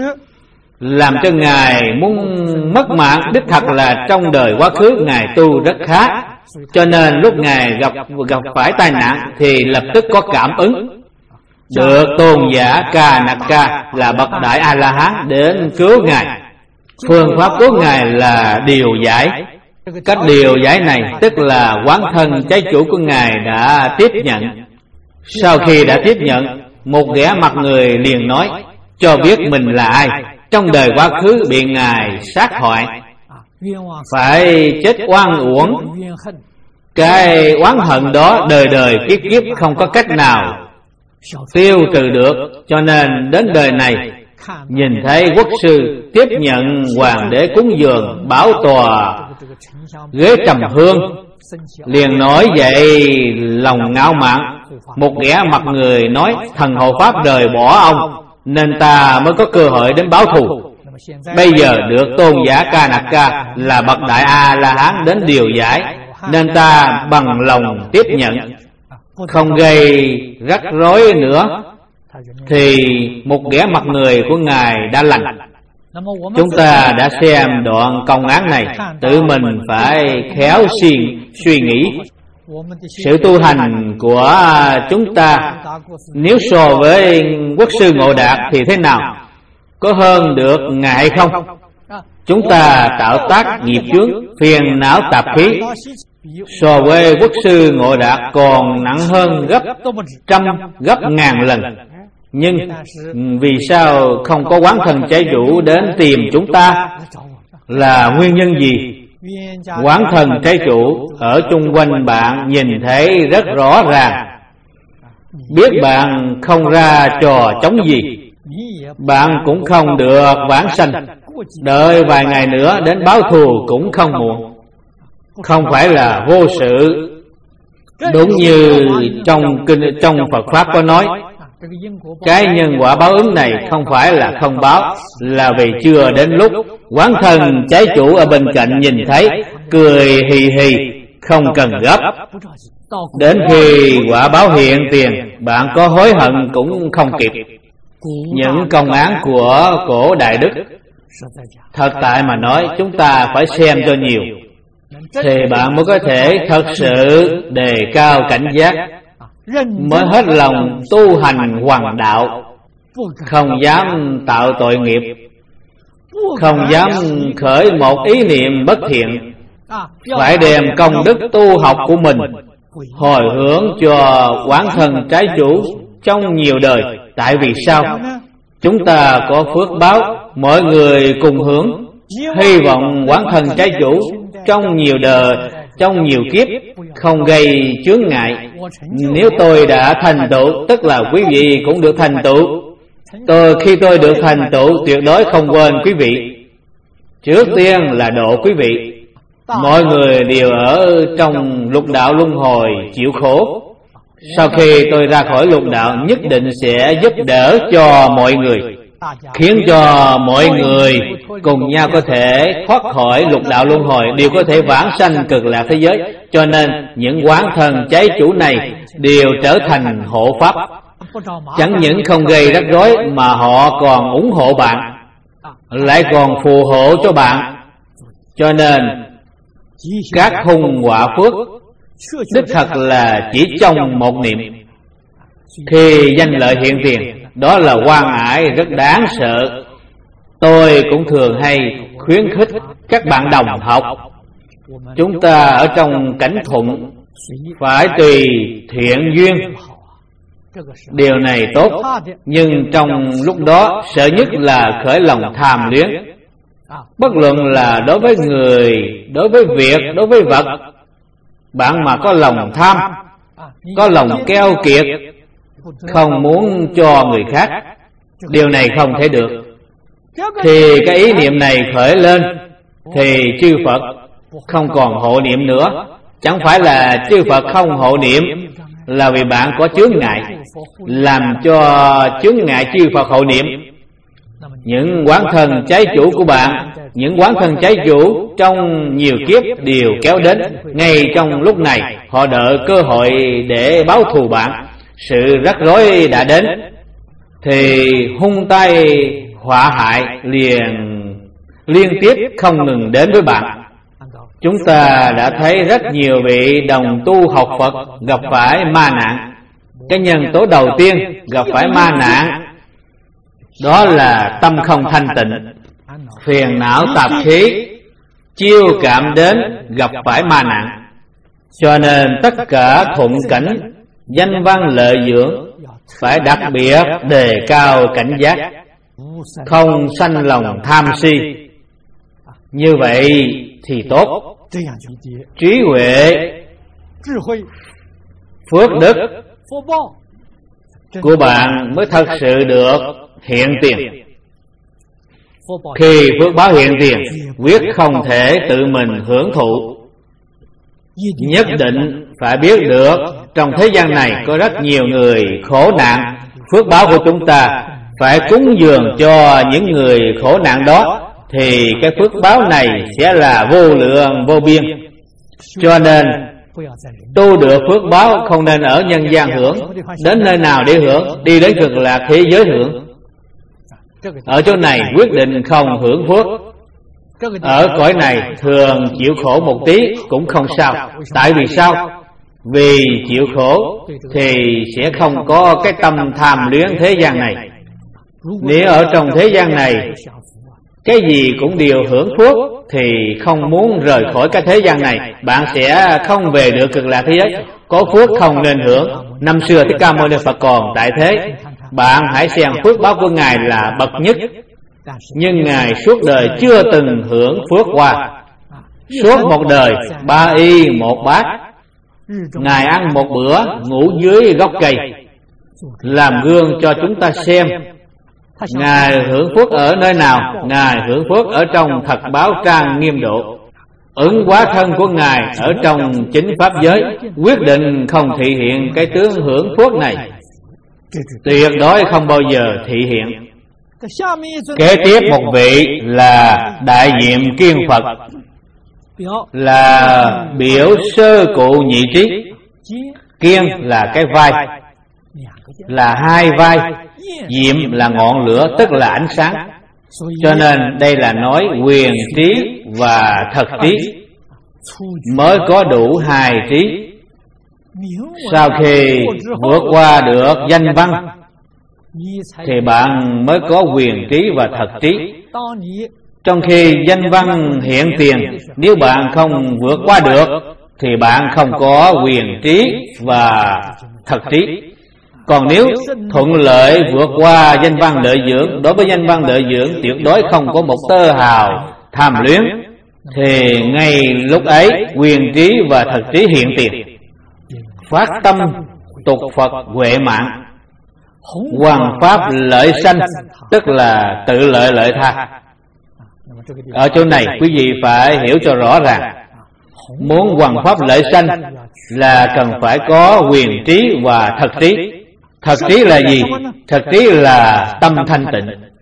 làm cho Ngài muốn mất mạng. Đích thật là trong đời quá khứ Ngài tu rất khá, cho nên lúc Ngài gặp gặp phải tai nạn thì lập tức có cảm ứng, được tôn giả Ca Nặc Ca là bậc đại A La Hán đến cứu Ngài. Phương pháp cứu Ngài là điều giải. Cách điều giải này tức là oán thân trái chủ của Ngài đã tiếp nhận. Sau khi đã tiếp nhận, một ghẻ mặt người liền nói cho biết mình là ai. Trong đời quá khứ bị Ngài sát hại, phải chết oan uổng. Cái oán hận đó đời đời kiếp kiếp không có cách nào tiêu trừ được. Cho nên đến đời này nhìn thấy quốc sư tiếp nhận hoàng đế cúng dường, bảo tòa ghế trầm hương, liền nói vậy lòng ngạo mạn. Một ghẻ mặt người nói thần hộ Pháp rời bỏ ông, nên ta mới có cơ hội đến báo thù. Bây giờ được tôn giả Ca Nặc Ca là bậc đại A La Hán đến điều giải, nên ta bằng lòng tiếp nhận, không gây rắc rối nữa. Thì một ghẻ mặt người của Ngài đã lành. Chúng ta đã xem đoạn công án này, tự mình phải khéo suy, suy nghĩ. Sự tu hành của chúng ta nếu so với quốc sư Ngộ Đạt thì thế nào? Có hơn được Ngài hay không? Chúng ta tạo tác nghiệp chướng, phiền não tạp khí, so với quốc sư Ngộ Đạt còn nặng hơn gấp trăm, gấp ngàn lần. Nhưng vì sao không có oán thần trái chủ đến tìm chúng ta? Là nguyên nhân gì? Oán thần trái chủ ở chung quanh bạn nhìn thấy rất rõ ràng, biết bạn không ra trò chống gì, bạn cũng không được vãng sanh. Đợi vài ngày nữa đến báo thù cũng không muộn. Không phải là vô sự. Đúng như trong kinh trong Phật Pháp có nói, cái nhân quả báo ứng này không phải là không báo, là vì chưa đến lúc. Oán thần trái chủ ở bên cạnh nhìn thấy, cười hì hì, không cần gấp. Đến khi quả báo hiện tiền, bạn có hối hận cũng không kịp. Những công án của cổ Đại Đức, thật tại mà nói chúng ta phải xem cho nhiều, thì bạn mới có thể thật sự đề cao cảnh giác, mới hết lòng tu hành hoàng đạo, không dám tạo tội nghiệp, không dám khởi một ý niệm bất thiện. Phải đem công đức tu học của mình hồi hướng cho oán thần trái chủ trong nhiều đời. Tại vì sao? Chúng ta có phước báo, mọi người cùng hướng. Hy vọng oán thần trái chủ trong nhiều đời, trong nhiều kiếp không gây chướng ngại. Nếu tôi đã thành tựu, tức là quý vị cũng được thành tựu. Tôi khi tôi được thành tựu, tuyệt đối không quên quý vị. Trước tiên là độ quý vị. Mọi người đều ở trong lục đạo luân hồi chịu khổ. Sau khi tôi ra khỏi lục đạo, nhất định sẽ giúp đỡ cho mọi người. khiến cho mọi người cùng nhau có thể thoát khỏi lục đạo luân hồi, đều có thể vãng sanh cực lạc thế giới. Cho nên những quán thần cháy chủ này đều trở thành hộ pháp. Chẳng những không gây rắc rối mà họ còn ủng hộ bạn, lại còn phù hộ cho bạn. Cho nên các hung họa phước đích thật là chỉ trong một niệm. Khi danh lợi hiện tiền, đó là quan ải rất đáng sợ. Tôi cũng thường hay khuyến khích các bạn đồng học, chúng ta ở trong cảnh thuận phải tùy thiện duyên, điều này tốt. Nhưng trong lúc đó sợ nhất là khởi lòng tham luyến. Bất luận là đối với người, đối với việc, đối với vật, bạn mà có lòng tham, có lòng keo kiệt, không muốn cho người khác, điều này không thể được. Thì cái ý niệm này khởi lên, thì chư Phật không còn hộ niệm nữa. Chẳng phải là chư Phật không hộ niệm, là vì bạn có chướng ngại, làm cho chướng ngại chư Phật hộ niệm. Những quán thần trái chủ của bạn, những quán thần trái chủ trong nhiều kiếp đều kéo đến. Ngay trong lúc này họ đợi cơ hội để báo thù bạn. Sự rắc rối đã đến thì hung tay họa hại liền liên tiếp không ngừng đến với bạn. Chúng ta đã thấy rất nhiều vị đồng tu học Phật gặp phải ma nạn. Cái nhân tố đầu tiên gặp phải ma nạn đó là tâm không thanh tịnh, phiền não tạp khí chiêu cảm đến gặp phải ma nạn. Cho nên tất cả thuận cảnh danh văn lợi dưỡng phải đặc biệt đề cao cảnh giác, không sanh lòng tham si. Như vậy thì tốt. Trí huệ, phước đức của bạn mới thật sự được hiện tiền. Khi phước báo hiện tiền, quyết không thể tự mình hưởng thụ. Nhất định phải biết được trong thế gian này có rất nhiều người khổ nạn. Phước báo của chúng ta phải cúng dường cho những người khổ nạn đó, thì cái phước báo này sẽ là vô lượng vô biên. Cho nên tu được phước báo không nên ở nhân gian hưởng. Đến nơi nào để hưởng? Đi đến cực lạc thế giới hưởng. Ở chỗ này quyết định không hưởng phước. Ở cõi này thường chịu khổ một tí cũng không sao. Tại vì sao? Vì chịu khổ thì sẽ không có cái tâm tham luyến thế gian này. Nếu ở trong thế gian này cái gì cũng đều hưởng phước thì không muốn rời khỏi cái thế gian này, bạn sẽ không về được cực lạc thế giới. Có phước không nên hưởng. Năm xưa Thích Ca Mâu Ni Phật còn tại thế, bạn hãy xem phước báo của Ngài là bậc nhất, nhưng Ngài suốt đời chưa từng hưởng phước qua. Suốt một đời ba y một bát, Ngài ăn một bữa, ngủ dưới gốc cây, làm gương cho chúng ta xem. Ngài hưởng phước ở nơi nào? Ngài hưởng phước ở trong thật báo trang nghiêm độ. Ứng hóa thân của Ngài ở trong chính pháp giới, quyết định không thị hiện cái tướng hưởng phước này, tuyệt đối không bao giờ thị hiện. Kế tiếp một vị là đại diện Kiên Phật, là biểu sơ cụ nhị trí. Kiên là cái vai, là hai vai. Diệm là ngọn lửa, tức là ánh sáng. Cho nên đây là nói quyền trí và thật trí, mới có đủ hai trí. Sau khi vượt qua được danh văn thì bạn mới có quyền trí và thật trí. Trong khi danh văn hiện tiền, nếu bạn không vượt qua được thì bạn không có quyền trí và thật trí. Còn nếu thuận lợi vượt qua danh văn lợi dưỡng, đối với danh văn lợi dưỡng tuyệt đối không có một tơ hào tham luyến, thì ngay lúc ấy quyền trí và thật trí hiện tiền. Phát tâm tục Phật huệ mạng, hoằng pháp lợi sanh, tức là tự lợi lợi tha. Ở chỗ này quý vị phải hiểu cho rõ ràng. Muốn hoằng pháp lợi sanh là cần phải có quyền trí và thật trí. Thật trí là gì? Thật trí là tâm thanh tịnh.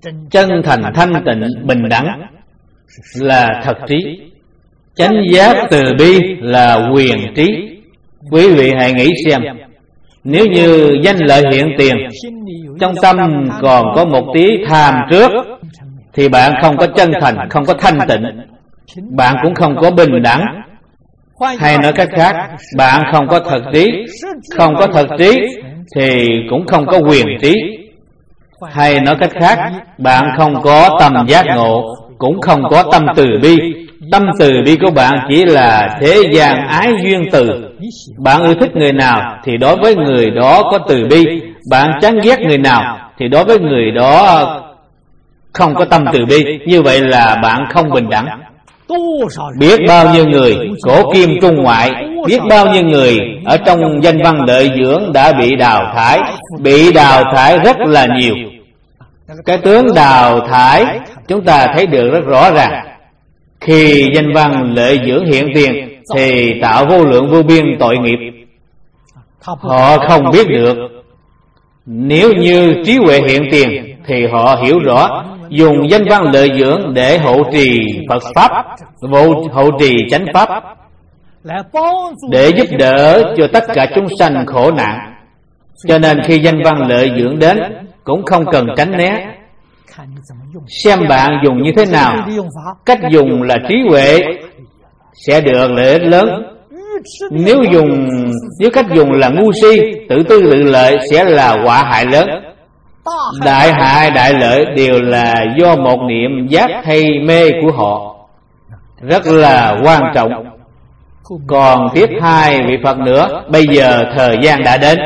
chân thành thanh tịnh bình đẳng là thật trí. Chánh giác từ bi là quyền trí. Quý vị hãy nghĩ xem, nếu như danh lợi hiện tiền, trong tâm còn có một tí tham trước, thì bạn không có chân thành, không có thanh tịnh, bạn cũng không có bình đẳng. Hay nói cách khác, bạn không có thật trí. Không có thật trí thì cũng không có quyền trí. Hay nói cách khác, bạn không có tâm giác ngộ, cũng không có tâm từ bi. Tâm từ bi của bạn chỉ là thế gian ái duyên từ. Bạn yêu thích người nào thì đối với người đó có từ bi. Bạn chán ghét người nào thì đối với người đó không có tâm từ bi. Như vậy là bạn không bình đẳng. Biết bao nhiêu người cổ kim trung ngoại, biết bao nhiêu người ở trong danh văn lợi dưỡng đã bị đào thải. Bị đào thải rất là nhiều. Cái tướng đào thải chúng ta thấy được rất rõ ràng. Khi danh văn lợi dưỡng hiện tiền thì tạo vô lượng vô biên tội nghiệp. Họ không biết được. Nếu như trí huệ hiện tiền thì họ hiểu rõ, dùng danh văn lợi dưỡng để hộ trì Phật Pháp, hộ trì chánh Pháp, để giúp đỡ cho tất cả chúng sanh khổ nạn. Cho nên khi danh văn lợi dưỡng đến cũng không cần tránh né. Xem bạn dùng như thế nào. Cách dùng là trí huệ sẽ được lợi ích lớn. Nếu dùng nếu cách dùng là ngu si, tự tư tự lợi sẽ là họa hại lớn. Đại hại đại lợi đều là do một niệm giác hay mê của họ. Rất là quan trọng. Còn tiếp hai vị Phật nữa. Bây giờ thời gian đã đến.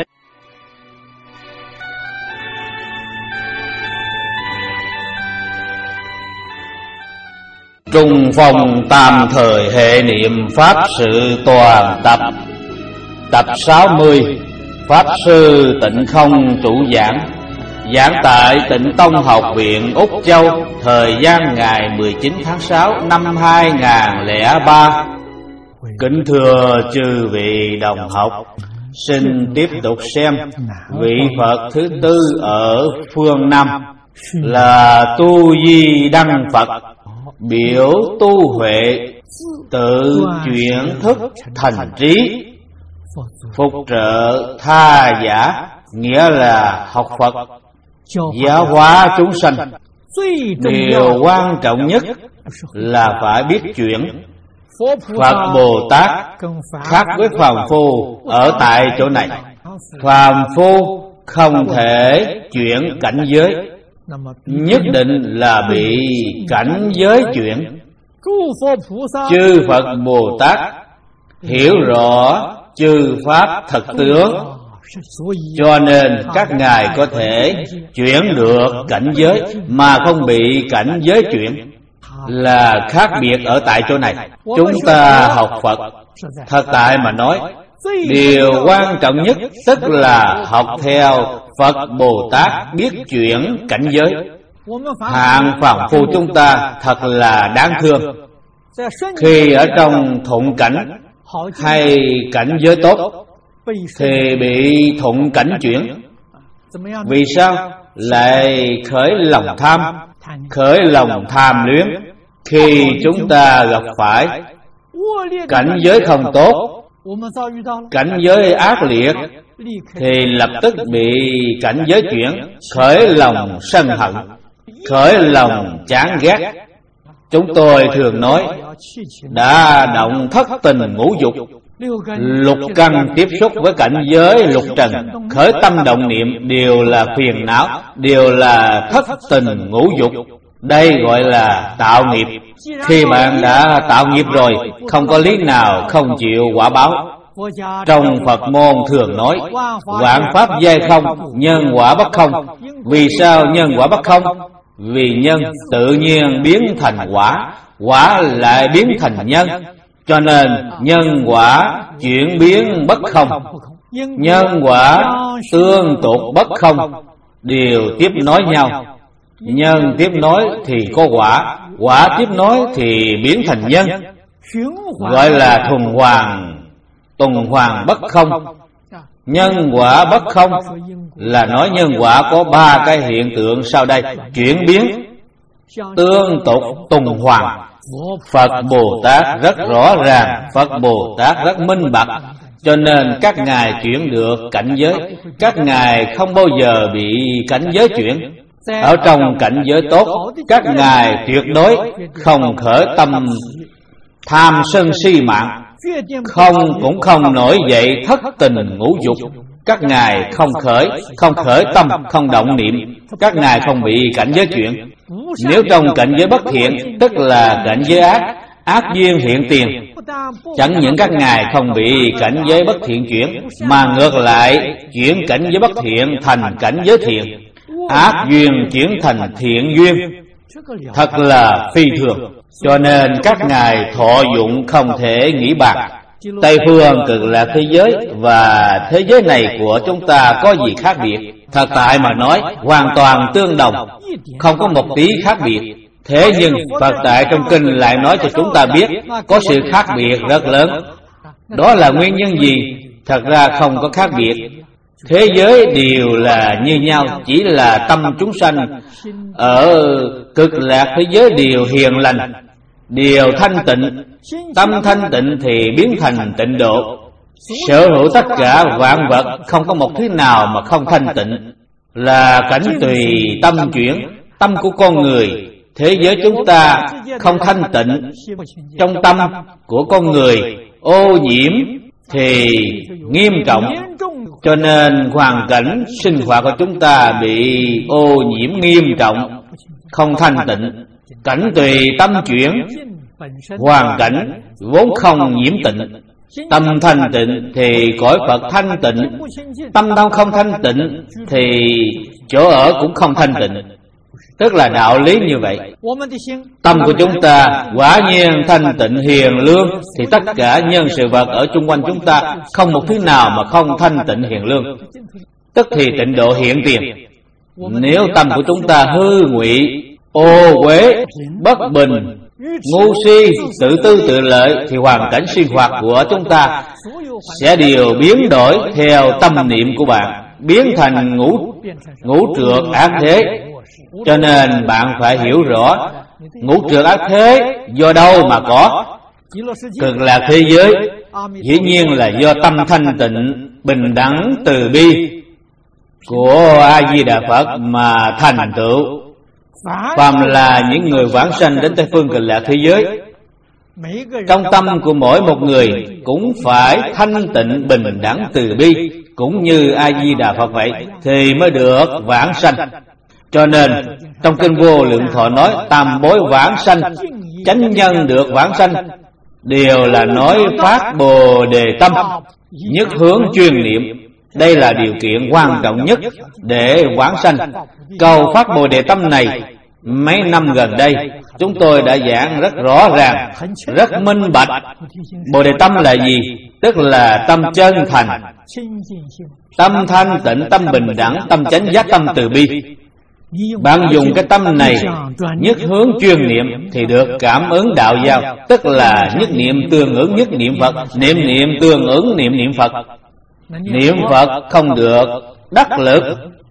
Trung phong tam thời hệ niệm Pháp sự toàn tập. Tập sáu mươi. Pháp sư Tịnh Không chủ giảng. Giảng tại Tịnh Tông Học viện Úc Châu. Thời gian ngày mười chín tháng sáu năm hai nghìn không trăm lẻ ba. Kính thưa chư vị đồng học, xin tiếp tục xem vị Phật thứ tư ở phương Nam là Tu Di Đăng Phật. Biểu tu huệ, tự chuyển thức thành trí, phục trợ tha giả, nghĩa là học Phật, giáo hóa chúng sanh. Điều quan trọng nhất là phải biết chuyển. Phật Bồ Tát khác với phàm phu ở tại chỗ này. Phàm phu không thể chuyển cảnh giới, nhất định là bị cảnh giới chuyển. Chư Phật Bồ Tát hiểu rõ chư Pháp thật tướng, cho nên các ngài có thể chuyển được cảnh giới mà không bị cảnh giới chuyển. Là khác biệt ở tại chỗ này. Chúng ta học Phật, thật tại mà nói, điều quan trọng nhất tức là học theo Phật Bồ Tát biết chuyển cảnh giới. Hạng phàm phu chúng ta thật là đáng thương. Khi ở trong thuận cảnh hay cảnh giới tốt thì bị thuận cảnh chuyển. Vì sao? Lại khởi lòng tham, khởi lòng tham luyến. Khi chúng ta gặp phải cảnh giới không tốt, cảnh giới ác liệt, thì lập tức bị cảnh giới chuyển, khởi lòng sân hận, khởi lòng chán ghét. Chúng tôi thường nói, đã động thất tình ngũ dục, lục căn tiếp xúc với cảnh giới lục trần, khởi tâm động niệm đều là phiền não, đều là thất tình ngũ dục. Đây gọi là tạo nghiệp. Khi bạn đã tạo nghiệp rồi, không có lý nào không chịu quả báo. Trong Phật môn thường nói, vạn pháp giai không, nhân quả bất không. Vì sao nhân quả bất không? Vì nhân tự nhiên biến thành quả, quả lại biến thành nhân. Cho nên nhân quả chuyển biến bất không, nhân quả tương tục bất không, đều tiếp nối nhau. Nhân tiếp nối thì có quả, quả tiếp nối thì biến thành nhân, gọi là tuần hoàn, tuần hoàn bất không. Nhân quả bất không là nói nhân quả có ba cái hiện tượng sau đây: chuyển biến, tương tục, tuần hoàn. Phật Bồ Tát rất rõ ràng, Phật Bồ Tát rất minh bạch, cho nên các ngài chuyển được cảnh giới. Các ngài không bao giờ bị cảnh giới chuyển. Ở trong cảnh giới tốt, các ngài tuyệt đối không khởi tâm tham sân si mạng, không cũng không nổi dậy thất tình ngũ dục. Các ngài không khởi, không khởi tâm, không động niệm, các ngài không bị cảnh giới chuyển. Nếu trong cảnh giới bất thiện, tức là cảnh giới ác, ác duyên hiện tiền, chẳng những các ngài không bị cảnh giới bất thiện chuyển, mà ngược lại chuyển cảnh giới bất thiện thành cảnh giới thiện, ác duyên chuyển thành thiện duyên, thật là phi thường. Cho nên các ngài thọ dụng không thể nghĩ bàn. Tây phương Cực Lạc thế giới và thế giới này của chúng ta có gì khác biệt? Thật tại mà nói, hoàn toàn tương đồng, không có một tí khác biệt. Thế nhưng Phật tại trong kinh lại nói cho chúng ta biết có sự khác biệt rất lớn. Đó là nguyên nhân gì? Thật ra không có khác biệt. Thế giới đều là như nhau, chỉ là tâm chúng sanh ở Cực Lạc thế giới đều hiền lành, đều thanh tịnh. Tâm thanh tịnh thì biến thành tịnh độ. Sở hữu tất cả vạn vật, không có một thứ nào mà không thanh tịnh, là cảnh tùy tâm chuyển. Tâm của con người, thế giới chúng ta không thanh tịnh, trong tâm của con người ô nhiễm thì nghiêm trọng. Cho nên hoàn cảnh sinh hoạt của chúng ta bị ô nhiễm nghiêm trọng, không thanh tịnh. Cảnh tùy tâm chuyển, hoàn cảnh vốn không nhiễm tịnh. Tâm thanh tịnh thì cõi Phật thanh tịnh, tâm đâu không thanh tịnh thì chỗ ở cũng không thanh tịnh. Tức là đạo lý như vậy. Tâm của chúng ta quả nhiên thanh tịnh hiền lương, thì tất cả nhân sự vật ở chung quanh chúng ta không một thứ nào mà không thanh tịnh hiền lương, tức thì tịnh độ hiện tiền. Nếu tâm của chúng ta hư ngụy, ô uế, bất bình, ngu si, tự tư tự lợi, thì hoàn cảnh sinh hoạt của chúng ta sẽ đều biến đổi theo tâm niệm của bạn, biến thành ngũ ngũ trược ác thế. Cho nên bạn phải hiểu rõ ngũ trược ác thế do đâu mà có. Cực lạc thế giới dĩ nhiên là do tâm thanh tịnh, bình đẳng, từ bi của A Di Đà Phật mà thành tựu. Phàm là những người vãng sanh đến Tây phương Cực Lạc thế giới, trong tâm của mỗi một người cũng phải thanh tịnh, bình đẳng, từ bi, cũng như A Di Đà Phật vậy, thì mới được vãng sanh. Cho nên trong kinh Vô Lượng Thọ nói tam bối vãng sanh, chánh nhân được vãng sanh, đều là nói phát Bồ Đề tâm, nhất hướng chuyên niệm. Đây là điều kiện quan trọng nhất để vãng sanh. Cầu phát Bồ Đề tâm này, mấy năm gần đây chúng tôi đã giảng rất rõ ràng, rất minh bạch. Bồ Đề tâm là gì? Tức là tâm chân thành, tâm thanh tịnh, tâm bình đẳng, tâm chánh giác, tâm từ bi. Bạn dùng cái tâm này nhất hướng chuyên niệm thì được cảm ứng đạo giao, tức là nhất niệm tương ứng nhất niệm Phật, niệm niệm tương ứng niệm niệm Phật. Niệm Phật không được đắc lực,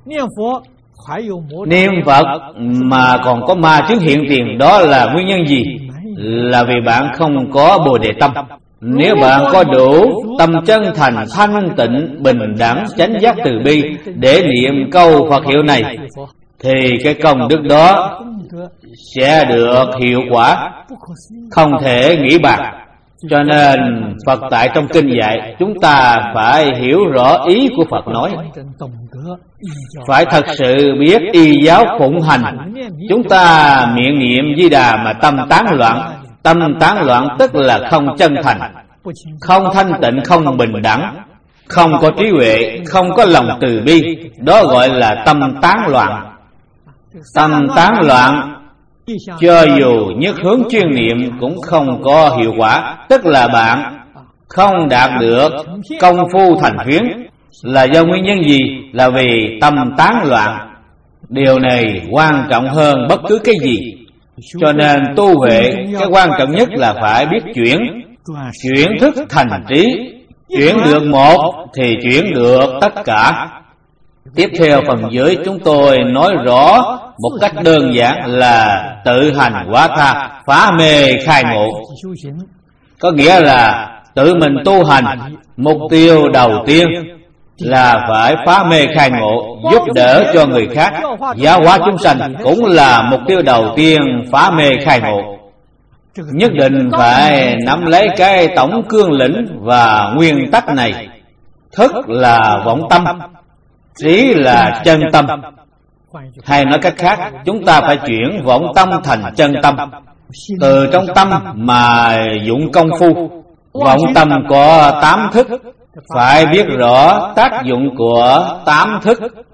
niệm Phật mà còn có ma chướng hiện tiền. Đó là nguyên nhân gì? Là vì bạn không có Bồ Đề tâm. Nếu bạn có đủ tâm chân thành, thanh tịnh, bình đẳng, chánh giác, từ bi để niệm câu Phật hiệu này, thì cái công đức đó sẽ được hiệu quả không thể nghĩ bàn. Cho nên Phật tại trong kinh dạy chúng ta phải hiểu rõ ý của Phật nói, phải thật sự biết y giáo phụng hành. Chúng ta miệng niệm Di Đà mà tâm tán loạn, tâm tán loạn tức là không chân thành, không thanh tịnh, không bình đẳng, không có trí huệ, không có lòng từ bi, đó gọi là tâm tán loạn. Tâm tán loạn cho dù nhất hướng chuyên niệm cũng không có hiệu quả, tức là bạn không đạt được công phu thành thuyến. Là do nguyên nhân gì? Là vì tâm tán loạn. Điều này quan trọng hơn bất cứ cái gì. Cho nên tu huệ, cái quan trọng nhất là phải biết chuyển, chuyển thức thành trí. Chuyển được một thì chuyển được tất cả. Tiếp theo phần dưới chúng tôi nói rõ một cách đơn giản là tự hành hóa tha, phá mê khai ngộ. Có nghĩa là tự mình tu hành, mục tiêu đầu tiên là phải phá mê khai ngộ, giúp đỡ cho người khác, giáo hóa chúng sanh cũng là mục tiêu đầu tiên phá mê khai ngộ. Nhất định phải nắm lấy cái tổng cương lĩnh và nguyên tắc này. Thức là vọng tâm, trí là chân tâm. Hay nói cách khác, chúng ta phải chuyển vọng tâm thành chân tâm. Từ trong tâm mà dụng công phu. Vọng tâm có tám thức, phải biết rõ tác dụng của tám thức.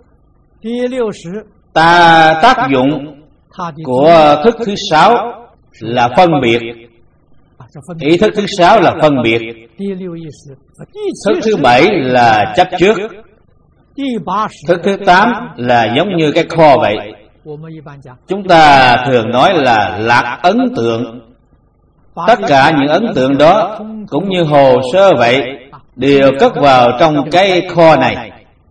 Ta tác dụng của thức thứ sáu là phân biệt. Ý thức thứ sáu là phân biệt. Thức thứ bảy là chấp trước. Thức thứ tám là giống như cái kho vậy. Chúng ta thường nói là lạc ấn tượng. Tất cả những ấn tượng đó cũng như hồ sơ vậy, đều cất vào trong cái kho này.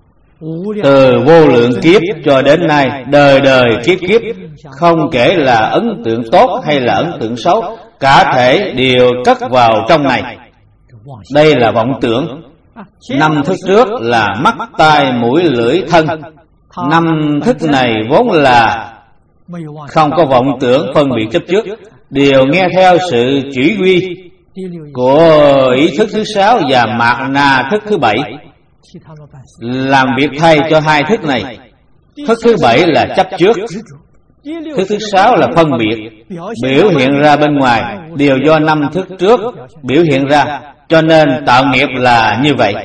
Từ vô lượng kiếp cho đến nay, đời đời kiếp kiếp, không kể là ấn tượng tốt hay là ấn tượng xấu, cả thể đều cất vào trong này. Đây là vọng tưởng. Năm thức trước là mắt, tai, mũi, lưỡi, thân. Năm thức này vốn là không có vọng tưởng phân biệt chấp trước, đều nghe theo sự chỉ huy của ý thức thứ sáu và mạt na thức thứ bảy, làm việc thay cho hai thức này. Thức thứ bảy là chấp trước, thức thứ sáu là phân biệt. Biểu hiện ra bên ngoài đều do năm thức trước biểu hiện ra, cho nên tạo nghiệp là như vậy.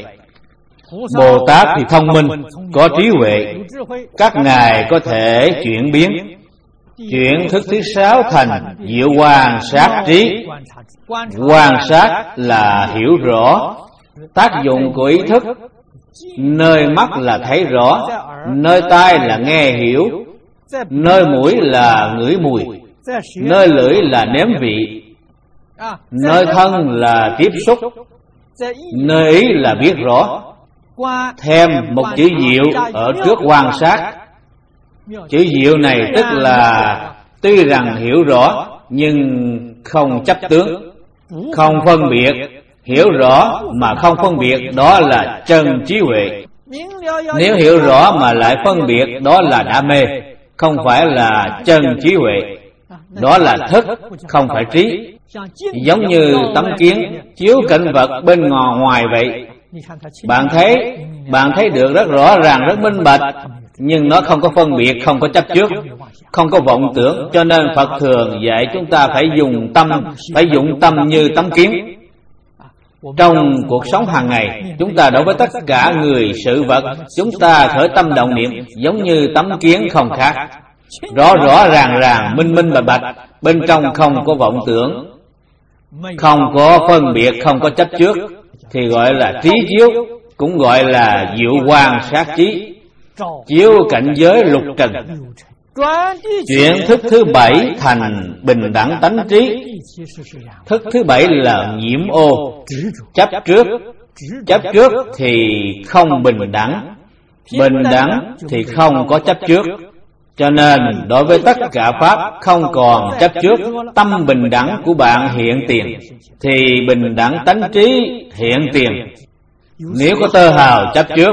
Bồ Tát thì thông minh, có trí huệ, các ngài có thể chuyển biến, chuyển thức thứ sáu thành diệu quan sát trí. Quan sát là hiểu rõ tác dụng của ý thức. Nơi mắt là thấy rõ, nơi tai là nghe hiểu, nơi mũi là ngửi mùi, nơi lưỡi là nếm vị, nơi thân là tiếp xúc, nơi ý là biết rõ. Thêm một chữ diệu ở trước quan sát. Chữ diệu này tức là tuy rằng hiểu rõ nhưng không chấp tướng, không phân biệt. Hiểu rõ mà không phân biệt, đó là chân trí huệ. Nếu hiểu rõ mà lại phân biệt, đó là đam mê, không phải là chân trí huệ. Đó là thức, không phải trí. Giống như tấm kiến chiếu cảnh vật bên ngoài vậy. Bạn thấy, bạn thấy được rất rõ ràng, rất minh bạch, nhưng nó không có phân biệt, không có chấp trước, không có vọng tưởng. Cho nên Phật thường dạy chúng ta phải dùng tâm, phải dụng tâm như tấm kiến. Trong cuộc sống hàng ngày, chúng ta đối với tất cả người sự vật, chúng ta khởi tâm động niệm giống như tấm kiến không khác. Rõ rõ ràng ràng, minh minh bạch bạch, bên trong không có vọng tưởng, không có phân biệt, không có chấp trước, thì gọi là trí chiếu, cũng gọi là diệu quan sát trí, chiếu cảnh giới lục trần. Chuyển thức thứ bảy thành bình đẳng tánh trí. Thức thứ bảy là nhiễm ô, chấp trước. Chấp trước thì không bình đẳng, bình đẳng thì không có chấp trước. Cho nên đối với tất cả pháp không còn chấp trước. Tâm bình đẳng của bạn hiện tiền thì bình đẳng tánh trí hiện tiền. Nếu có tơ hào chấp trước,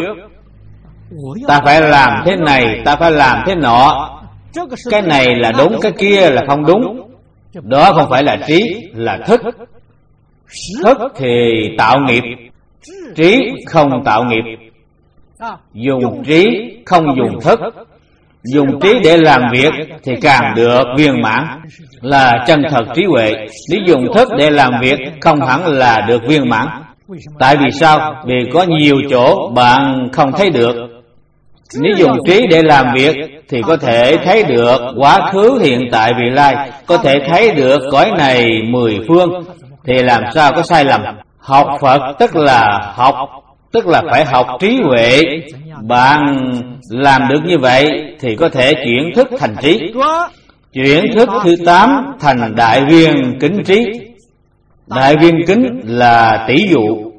ta phải làm thế này, ta phải làm thế nọ, cái này là đúng, cái kia là không đúng, đó không phải là trí, là thức. Thức thì tạo nghiệp, trí không tạo nghiệp. Dùng trí không dùng thức. Dùng trí để làm việc thì càng được viên mãn, là chân thật trí huệ. Nếu dùng thức để làm việc không hẳn là được viên mãn. Tại vì sao? Vì có nhiều chỗ bạn không thấy được. Nếu dùng trí để làm việc thì có thể thấy được quá khứ, hiện tại, vị lai, có thể thấy được cõi này mười phương, thì làm sao có sai lầm. Học Phật tức là học, tức là phải học trí huệ. Bạn làm được như vậy thì có thể chuyển thức thành trí. Chuyển thức thứ tám thành đại viên kính trí. Đại viên kính là tỷ dụ.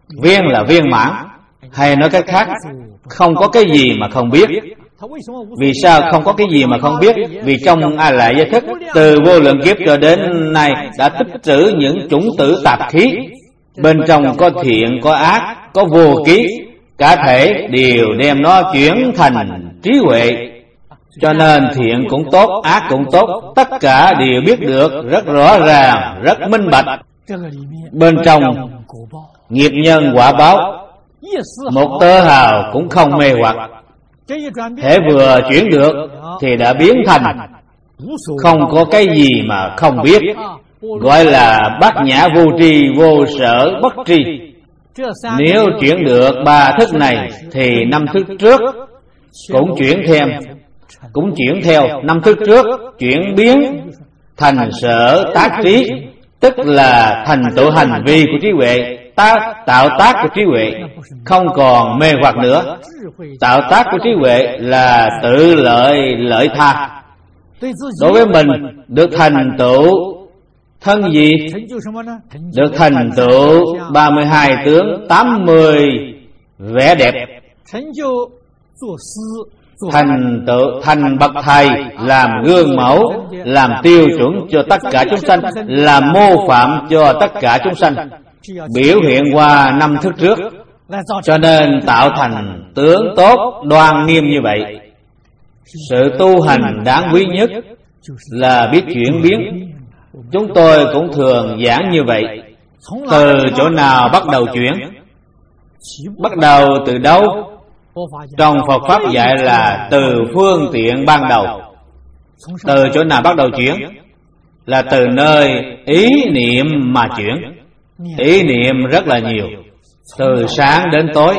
Viên là viên mãn, hay nói cách khác, không có cái gì mà không biết. Vì sao không có cái gì mà không biết? Vì trong A Lại Gia Thức, từ vô lượng kiếp cho đến nay đã tích trữ những chủng tử tạp khí. Bên trong có thiện, có ác, có vô ký, cả thể đều đem nó chuyển thành trí huệ. Cho nên thiện cũng tốt, ác cũng tốt, tất cả đều biết được rất rõ ràng, rất minh bạch. Bên trong nghiệp nhân quả báo, một tơ hào cũng không mê hoặc. Hễ vừa chuyển được thì đã biến thành, không có cái gì mà không biết, gọi là bát nhã vô tri, vô sở bất tri. Nếu chuyển được ba thức này thì năm thức trước cũng chuyển thêm, cũng chuyển theo năm thức trước, chuyển biến thành sở tác trí, tức là thành tựu hành vi của trí huệ, ta tạo tác của trí huệ, không còn mê hoặc nữa. Tạo tác của trí huệ là tự lợi lợi tha. Đối với mình được thành tựu thân gì? Được thành tựu ba mươi hai tướng, tám mươi vẻ đẹp. Thành tựu thành bậc thầy, làm gương mẫu, làm tiêu chuẩn cho tất cả chúng sanh, làm mô phạm cho tất cả chúng sanh, biểu hiện qua năm thức trước. Cho nên tạo thành tướng tốt đoan nghiêm như vậy. Sự tu hành đáng quý nhất là biết chuyển biến. Chúng tôi cũng thường giảng như vậy. Từ chỗ nào bắt đầu chuyển? Bắt đầu từ đâu? Trong Phật Pháp dạy là từ phương tiện ban đầu. Từ chỗ nào bắt đầu chuyển? Là từ nơi ý niệm mà chuyển. Ý niệm rất là nhiều, từ sáng đến tối.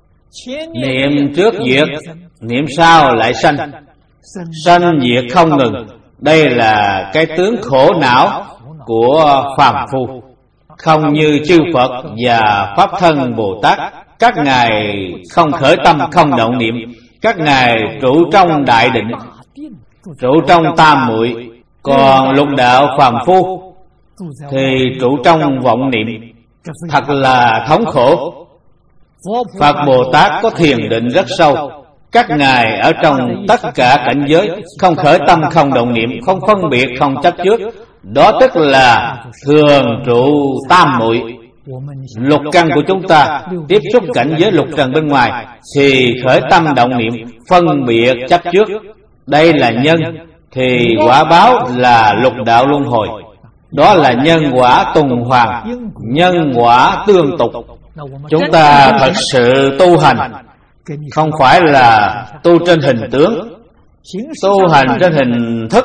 Niệm trước diệt, niệm sau lại sanh. Sanh diệt không ngừng. Đây là cái tướng khổ não của phàm phu. Không như chư Phật và Pháp Thân Bồ Tát, các ngài không khởi tâm, không động niệm. Các ngài trụ trong đại định, trụ trong tam muội. Còn lục đạo phàm phu thì trụ trong vọng niệm, thật là thống khổ. Phật Bồ Tát có thiền định rất sâu. Các ngài ở trong tất cả cảnh giới, không khởi tâm, không động niệm, không phân biệt, không chấp trước. Đó tức là thường trụ tam muội. Lục căn của chúng ta tiếp xúc cảnh giới lục trần bên ngoài thì khởi tâm động niệm, phân biệt chấp trước. Đây là nhân, thì quả báo là lục đạo luân hồi. Đó là nhân quả tuần hoàn, nhân quả tương tục. Chúng ta thật sự tu hành, không phải là tu trên hình tướng. Tu hành trên hình thức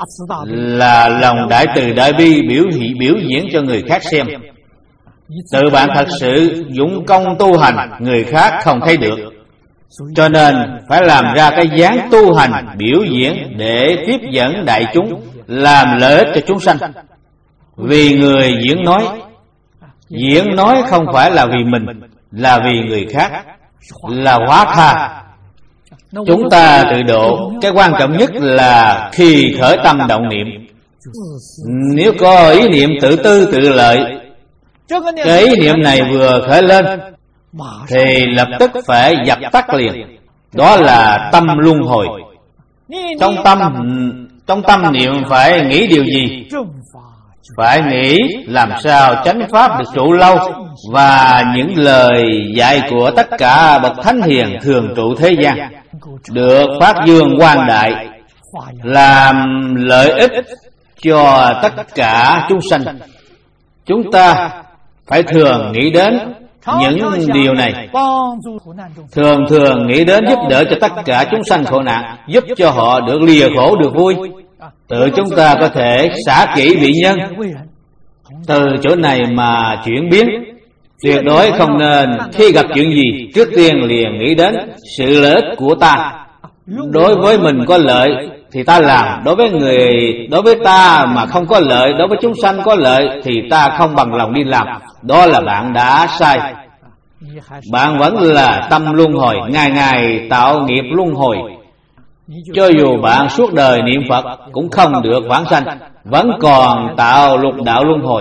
là lòng đại từ đại bi biểu hiện biểu diễn cho người khác xem. Tự bạn thật sự dũng công tu hành, người khác không thấy được. Cho nên phải làm ra cái dáng tu hành biểu diễn để tiếp dẫn đại chúng, làm lợi ích cho chúng sanh. Vì người diễn nói, diễn nói không phải là vì mình, là vì người khác, là hóa tha. Chúng ta tự độ, cái quan trọng nhất là khi khởi tâm động niệm. Nếu có ý niệm tự tư tự lợi, cái ý niệm này vừa khởi lên thì lập tức phải dập tắt liền. Đó là tâm luân hồi. Trong tâm Trong tâm niệm phải nghĩ điều gì? Phải nghĩ làm sao chánh pháp được trụ lâu, và những lời dạy của tất cả bậc thánh hiền thường trụ thế gian được phát dương quang đại, làm lợi ích cho tất cả chúng sanh. Chúng ta phải thường nghĩ đến những điều này, thường thường nghĩ đến giúp đỡ cho tất cả chúng sanh khổ nạn, giúp cho họ được lìa khổ được vui. Tự chúng ta có thể xả kỹ vị nhân, từ chỗ này mà chuyển biến. Tuyệt đối không nên khi gặp chuyện gì trước tiên liền nghĩ đến sự lợi ích của ta. Đối với mình có lợi thì ta làm, đối với người đối với ta mà không có lợi, đối với chúng sanh có lợi thì ta không bằng lòng đi làm. Đó là bạn đã sai. Bạn vẫn là tâm luân hồi, ngày ngày tạo nghiệp luân hồi. Cho dù bạn suốt đời niệm Phật cũng không được vãng sanh, vẫn còn tạo lục đạo luân hồi.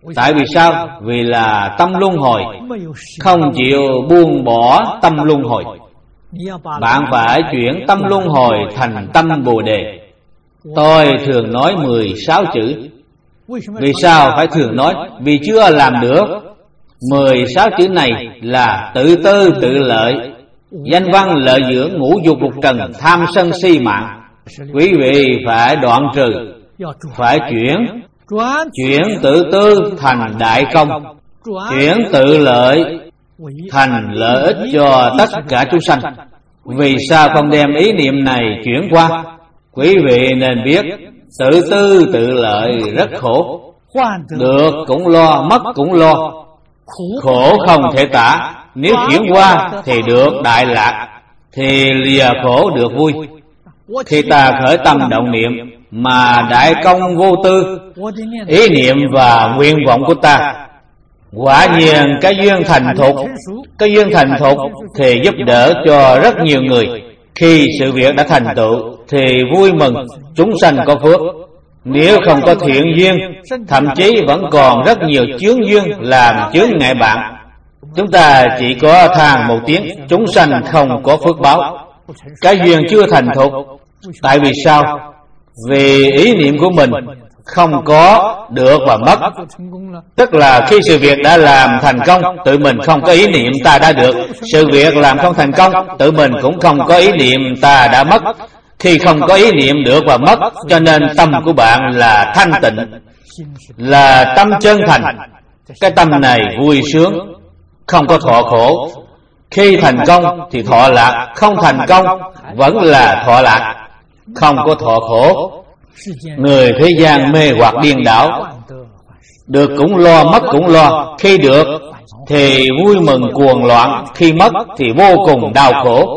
Tại vì sao? Vì là tâm luân hồi, không chịu buông bỏ tâm luân hồi. Bạn phải chuyển tâm luân hồi thành tâm Bồ Đề. Tôi thường nói mười sáu chữ. Vì sao phải thường nói? Vì chưa làm được. Mười sáu chữ này là tự tư tự lợi, danh văn lợi dưỡng, ngũ dục lục trần, tham sân si mạng. Quý vị phải đoạn trừ, phải chuyển Chuyển tự tư thành đại công, chuyển tự lợi thành lợi ích cho tất cả chúng sanh. Vì sao không đem ý niệm này chuyển qua? Quý vị nên biết, tự tư tự lợi rất khổ. Được cũng lo, mất cũng lo, khổ không thể tả. Nếu chuyển qua thì được đại lạc, thì lìa khổ được vui. Khi ta khởi tâm động niệm mà đại công vô tư, ý niệm và nguyện vọng của ta, quả nhiên cái duyên thành thục. Cái duyên thành thục thì giúp đỡ cho rất nhiều người. Khi sự việc đã thành tựu thì vui mừng, chúng sanh có phước. Nếu không có thiện duyên, thậm chí vẫn còn rất nhiều chướng duyên làm chướng ngại bạn. Chúng ta chỉ có than một tiếng, chúng sanh không có phước báo. Cái duyên chưa thành thục. Tại vì sao? Vì ý niệm của mình không có được và mất. Tức là khi sự việc đã làm thành công, tự mình không có ý niệm ta đã được. Sự việc làm không thành công, tự mình cũng không có ý niệm ta đã mất. Khi không có ý niệm được và mất, cho nên tâm của bạn là thanh tịnh, là tâm chân thành. Cái tâm này vui sướng, không có thọ khổ. Khi thành công thì thọ lạc, không thành công vẫn là thọ lạc, không có thọ khổ. Người thế gian mê hoặc điên đảo, được cũng lo, mất cũng lo. Khi được thì vui mừng cuồng loạn, khi mất thì vô cùng đau khổ.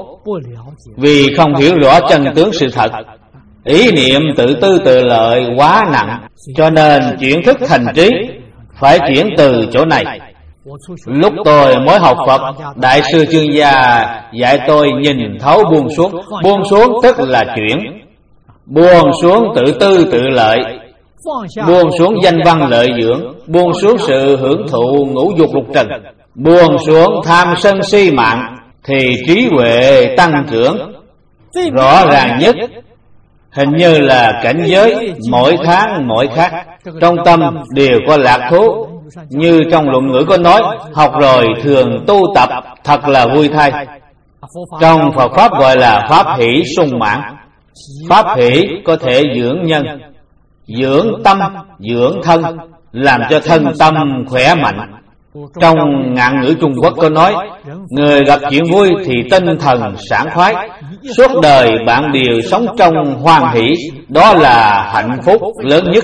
Vì không hiểu rõ chân tướng sự thật, ý niệm tự tư tự lợi quá nặng, cho nên chuyển thức thành trí phải chuyển từ chỗ này. Lúc tôi mới học Phật, Đại sư Chương Gia dạy tôi nhìn thấu buông xuống. Buông xuống tức là chuyển. Buông xuống tự tư tự lợi, buông xuống danh văn lợi dưỡng, buông xuống sự hưởng thụ ngũ dục lục trần, buông xuống tham sân si mạng, thì trí huệ tăng trưởng. Rõ ràng nhất hình như là cảnh giới mỗi tháng mỗi khác, trong tâm đều có lạc thú. Như trong luận ngữ có nói, học rồi thường tu tập, thật là vui thay. Trong Phật Pháp gọi là Pháp hỷ sung mãn. Pháp hỷ có thể dưỡng nhân, dưỡng tâm, dưỡng thân, làm cho thân tâm khỏe mạnh. Trong ngạn ngữ Trung Quốc có nói, người gặp chuyện vui thì tinh thần sảng khoái, suốt đời bạn đều sống trong hoan hỷ. Đó là hạnh phúc lớn nhất.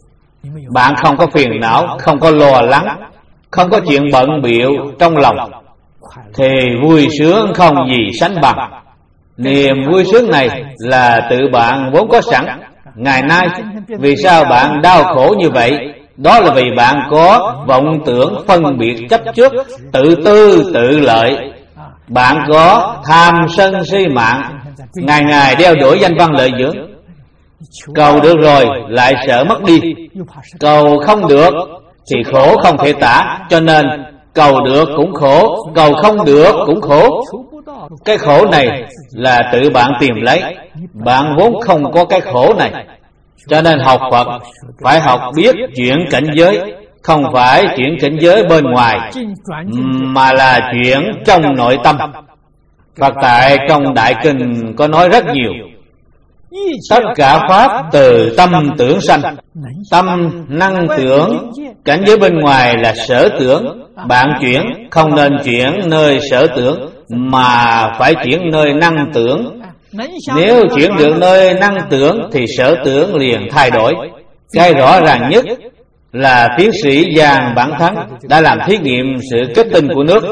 Bạn không có phiền não, không có lo lắng, không có chuyện bận bịu trong lòng, thì vui sướng không gì sánh bằng. Niềm vui sướng này là tự bạn vốn có sẵn. Ngày nay vì sao bạn đau khổ như vậy? Đó là vì bạn có vọng tưởng phân biệt chấp trước, tự tư tự lợi. Bạn có tham sân si mạng, ngày ngày đeo đuổi danh văn lợi dưỡng. Cầu được rồi lại sợ mất đi, cầu không được thì khổ không thể tả. Cho nên cầu được cũng khổ, cầu không được cũng khổ. Cái khổ này là tự bạn tìm lấy, bạn vốn không có cái khổ này. Cho nên học Phật phải học biết chuyển cảnh giới, không phải chuyển cảnh giới bên ngoài, mà là chuyển trong nội tâm. Phật tại trong Đại Kinh có nói rất nhiều. Tất cả Pháp từ tâm tưởng sanh. Tâm năng tưởng, cảnh giới bên ngoài là sở tưởng. Bạn chuyển không nên chuyển nơi sở tưởng, mà phải chuyển nơi năng tưởng. Nếu chuyển được nơi năng tưởng thì sở tưởng liền thay đổi. Cái rõ ràng nhất là tiến sĩ Giang Bản Thắng đã làm thí nghiệm sự kết tinh của nước.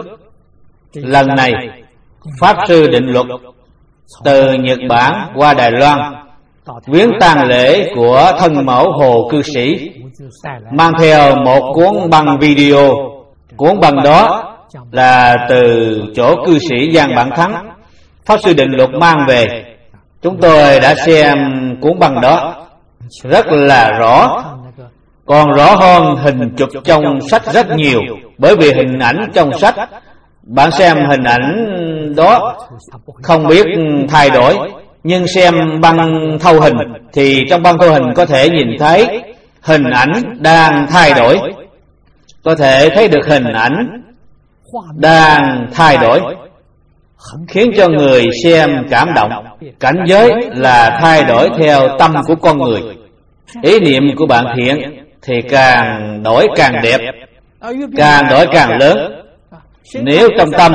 Lần này Pháp sư định luật từ Nhật Bản qua Đài Loan viếng tang lễ của thân mẫu Hồ Cư Sĩ, mang theo một cuốn băng video. Cuốn băng đó là từ chỗ cư sĩ Giang Bản Thắng Pháp sư định luật mang về. Chúng tôi đã xem cuốn băng đó, rất là rõ. Còn rõ hơn hình chụp trong sách rất nhiều, bởi vì hình ảnh trong sách bạn xem hình ảnh đó không biết thay đổi, nhưng xem băng thâu hình thì trong băng thâu hình có thể nhìn thấy hình ảnh đang thay đổi, có thể thấy được hình ảnh đang thay đổi, khiến cho người xem cảm động. Cảnh giới là thay đổi theo tâm của con người. Ý niệm của bạn thiện thì càng đổi càng đẹp, càng đổi càng lớn. Nếu trong tâm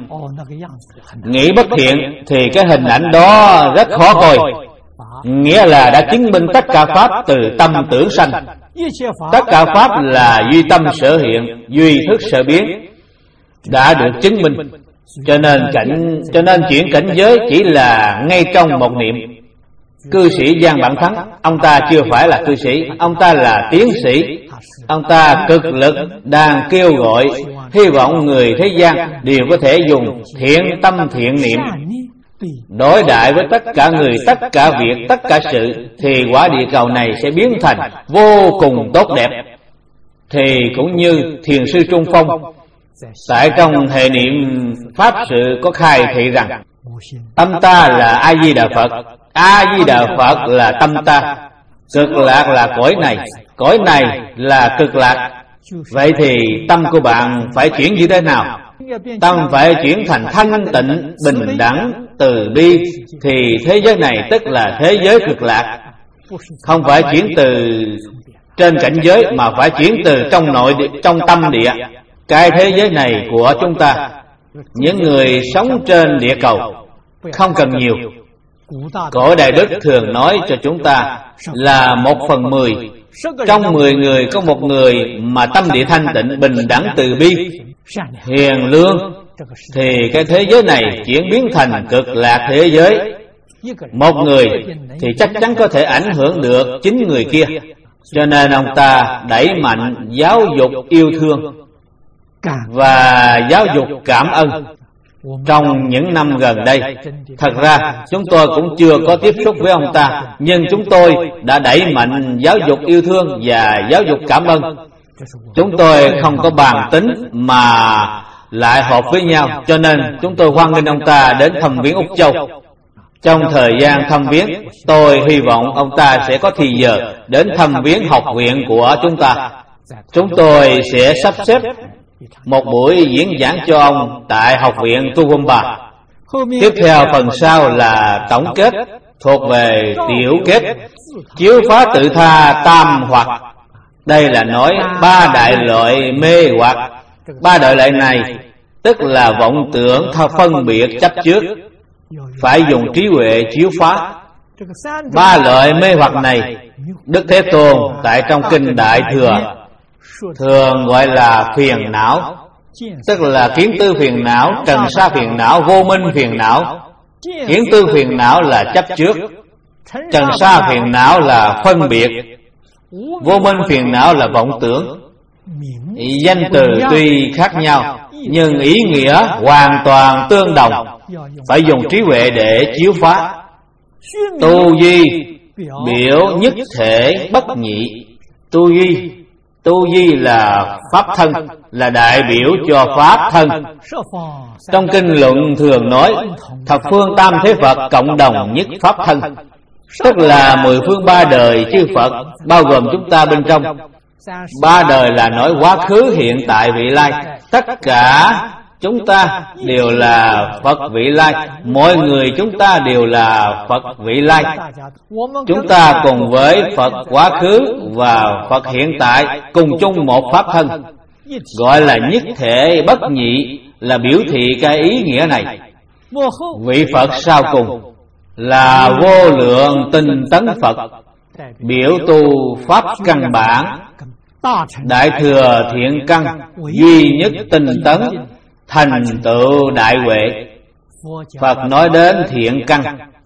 nghĩ bất thiện thì cái hình ảnh đó rất khó coi, nghĩa là đã chứng minh tất cả pháp từ tâm tưởng sanh. Tất cả pháp là duy tâm sở hiện, duy thức sở biến, đã được chứng minh. Cho nên cảnh cho nên chuyển cảnh giới chỉ là ngay trong một niệm. Cư sĩ Giang Bản Thắng, ông ta chưa phải là cư sĩ, ông ta là tiến sĩ. Ông ta cực lực đang kêu gọi, hy vọng người thế gian đều có thể dùng thiện tâm thiện niệm đối đại với tất cả người, tất cả việc, tất cả sự, thì quả địa cầu này sẽ biến thành vô cùng tốt đẹp. Thì cũng như Thiền sư Trung Phong tại trong hệ niệm pháp sự có khai thị rằng tâm ta là A Di Đà Phật, A Di Đà Phật là tâm ta, cực lạc là cõi này, cõi này là cực lạc. Vậy thì tâm của bạn phải chuyển như thế nào? Tâm phải chuyển thành thanh tịnh, bình đẳng, từ bi, thì thế giới này tức là thế giới cực lạc. Không phải chuyển từ trên cảnh giới, mà phải chuyển từ trong nội địa, trong tâm địa. Cái thế giới này của chúng ta, những người sống trên địa cầu, không cần nhiều. Cổ Đại Đức thường nói cho chúng ta là một phần mười. Trong mười người có một người mà tâm địa thanh tịnh, bình đẳng, từ bi, hiền lương, thì cái thế giới này chuyển biến thành cực lạc thế giới. Một người thì chắc chắn có thể ảnh hưởng được chín người kia. Cho nên ông ta đẩy mạnh giáo dục yêu thương và giáo dục cảm ơn. Trong những năm gần đây, thật ra chúng tôi cũng chưa có tiếp xúc với ông ta, nhưng chúng tôi đã đẩy mạnh giáo dục yêu thương và giáo dục cảm ơn. Chúng tôi không có bàn tính mà lại họp với nhau, cho nên chúng tôi hoan nghênh ông ta đến thăm viếng Úc Châu. Trong thời gian thăm viếng, tôi hy vọng ông ta sẽ có thì giờ đến thăm viếng học viện của chúng ta. Chúng tôi sẽ sắp xếp một buổi diễn giảng cho ông tại học viện Toowoomba. Tiếp theo phần sau là tổng kết thuộc về tiểu kết, chiếu phá tự tha tam hoặc. Đây là nói ba đại loại mê hoặc. Ba đại loại này tức là vọng tưởng phân biệt chấp trước, phải dùng trí huệ chiếu phá. Ba loại mê hoặc này Đức Thế Tôn tại trong kinh Đại Thừa thường gọi là phiền não, tức là kiến tư phiền não, trần sa phiền não, vô minh phiền não. Kiến tư phiền não là chấp trước, trần sa phiền não là phân biệt, vô minh phiền não là vọng tưởng. Danh từ tuy khác nhau nhưng ý nghĩa hoàn toàn tương đồng, phải dùng trí huệ để chiếu phá. Tu duy biểu nhất thể bất nhị. Tu duy Tu duy là pháp thân, là đại biểu cho pháp thân. Trong kinh luận thường nói thập phương tam thế Phật cộng đồng nhất pháp thân, tức là mười phương ba đời chư Phật bao gồm chúng ta bên trong. Ba đời là nói quá khứ, hiện tại, vị lai. Tất cả chúng ta đều là Phật vị lai, mọi người chúng ta đều là Phật vị lai. Chúng ta cùng với Phật quá khứ và Phật hiện tại cùng chung một pháp thân, gọi là nhất thể bất nhị, là biểu thị cái ý nghĩa này. Vị Phật sau cùng là vô lượng tinh tấn Phật, biểu tu pháp căn bản, đại thừa thiện căn, duy nhất tinh tấn, thành tựu đại huệ. Phật nói đến thiện căn.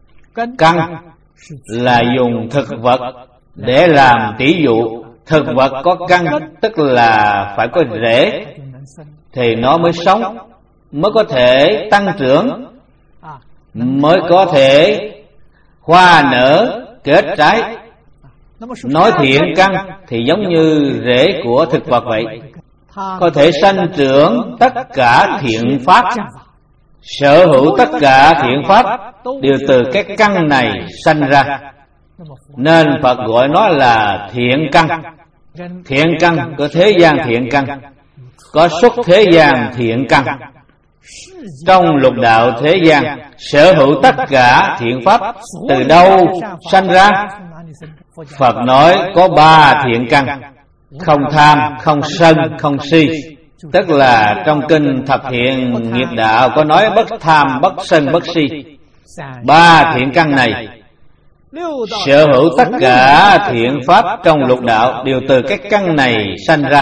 Căn là dùng thực vật để làm tỷ dụ. Thực vật có căn tức là phải có rễ thì nó mới sống, mới có thể tăng trưởng, mới có thể hoa nở kết trái. Nói thiện căn thì giống như rễ của thực vật vậy, có thể sanh trưởng tất cả thiện pháp, sở hữu tất cả thiện pháp đều từ cái căn này sanh ra, nên Phật gọi nó là thiện căn. Thiện căn có thế gian thiện căn, có xuất thế gian thiện căn. Trong lục đạo thế gian sở hữu tất cả thiện pháp từ đâu sanh ra? Phật nói có ba thiện căn: không tham, không sân, không si. Tức là trong kinh Thập Thiện Nghiệp Đạo có nói bất tham, bất sân, bất si. Ba thiện căn này sở hữu tất cả thiện pháp trong lục đạo đều từ cái căn này sanh ra.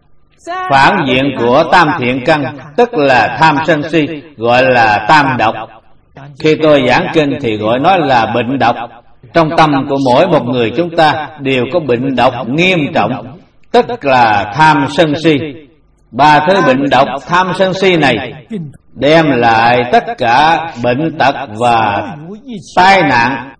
Phản diện của tam thiện căn tức là tham sân si, gọi là tam độc. Khi tôi giảng kinh thì gọi nó là bệnh độc. Trong tâm của mỗi một người chúng ta đều có bệnh độc nghiêm trọng, tức là tham sân si. Ba thứ bệnh độc tham sân si này đem lại tất cả bệnh tật và tai nạn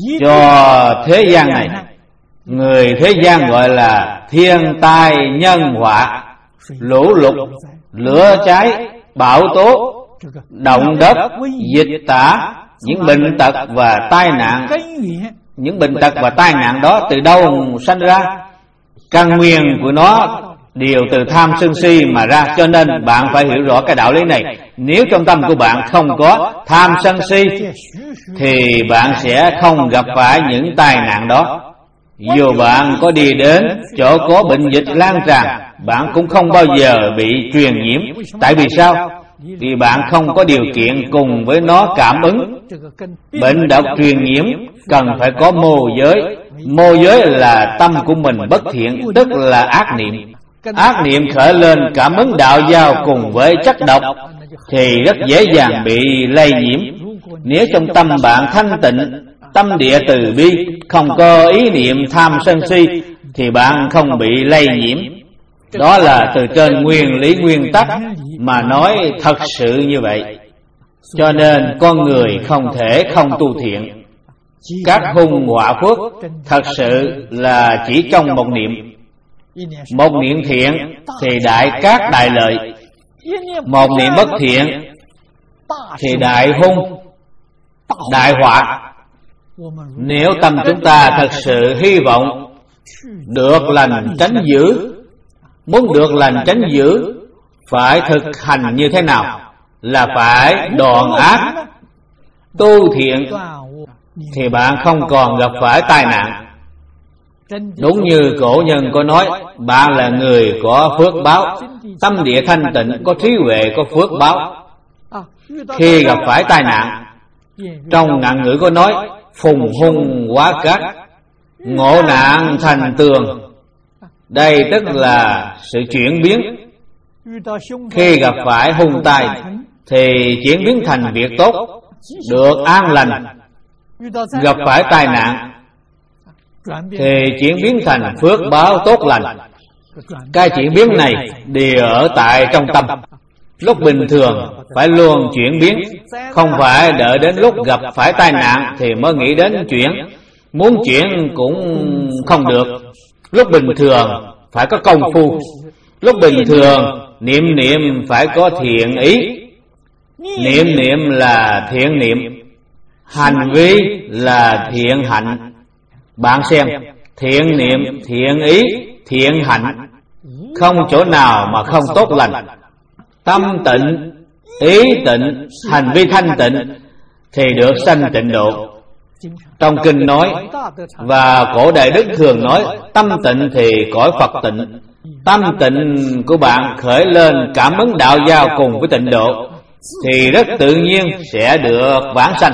cho thế gian này. Người thế gian gọi là thiên tai nhân họa, lũ lụt, lửa cháy, bão tố, động đất, dịch tả. Những bệnh tật và tai nạn, những bệnh tật và tai nạn đó từ đâu sanh ra? Căn nguyên của nó đều từ tham sân si mà ra. Cho nên bạn phải hiểu rõ cái đạo lý này. Nếu trong tâm của bạn không có tham sân si thì bạn sẽ không gặp phải những tai nạn đó. Dù bạn có đi đến chỗ có bệnh dịch lan tràn, bạn cũng không bao giờ bị truyền nhiễm. Tại vì sao? Vì bạn không có điều kiện cùng với nó cảm ứng. Bệnh độc truyền nhiễm cần phải có mô giới. Mô giới là tâm của mình bất thiện, tức là ác niệm. Ác niệm khởi lên cảm ứng đạo giao cùng với chất độc thì rất dễ dàng bị lây nhiễm. Nếu trong tâm bạn thanh tịnh, tâm địa từ bi, không có ý niệm tham sân si thì bạn không bị lây nhiễm. Đó là từ trên nguyên lý nguyên tắc mà nói thật sự như vậy. Cho nên con người không thể không tu thiện. Các hung họa phước thật sự là chỉ trong một niệm. Một niệm thiện thì đại cát đại lợi, một niệm bất thiện thì đại hung đại họa. Nếu tâm chúng ta thật sự hy vọng được lành tránh dữ, muốn được lành tránh dữ phải thực hành như thế nào? Là phải đoạn ác, tu thiện thì bạn không còn gặp phải tai nạn. Đúng như cổ nhân có nói, bạn là người có phước báo, tâm địa thanh tịnh, có trí huệ, có phước báo. Khi gặp phải tai nạn, trong ngạn ngữ có nói phùng hung hóa cát, ngộ nạn thành tường. Đây tức là sự chuyển biến. Khi gặp phải hung tai thì chuyển biến thành việc tốt, được an lành. Gặp phải tai nạn thì chuyển biến thành phước báo tốt lành. Cái chuyển biến này đều ở tại trong tâm. Lúc bình thường phải luôn chuyển biến, không phải đợi đến lúc gặp phải tai nạn thì mới nghĩ đến chuyển. Muốn chuyển cũng không được. Lúc bình thường phải có công phu. Lúc bình thường niệm niệm phải có thiện ý. Niệm niệm là thiện niệm, hành vi là thiện hạnh. Bạn xem, thiện niệm, thiện ý, thiện hạnh, không chỗ nào mà không tốt lành. Tâm tịnh, ý tịnh, hành vi thanh tịnh thì được sanh tịnh độ. Trong kinh nói, và cổ đại đức thường nói, tâm tịnh thì cõi Phật tịnh. Tâm tịnh của bạn khởi lên cảm ứng đạo giao cùng với tịnh độ thì rất tự nhiên sẽ được vãng sanh.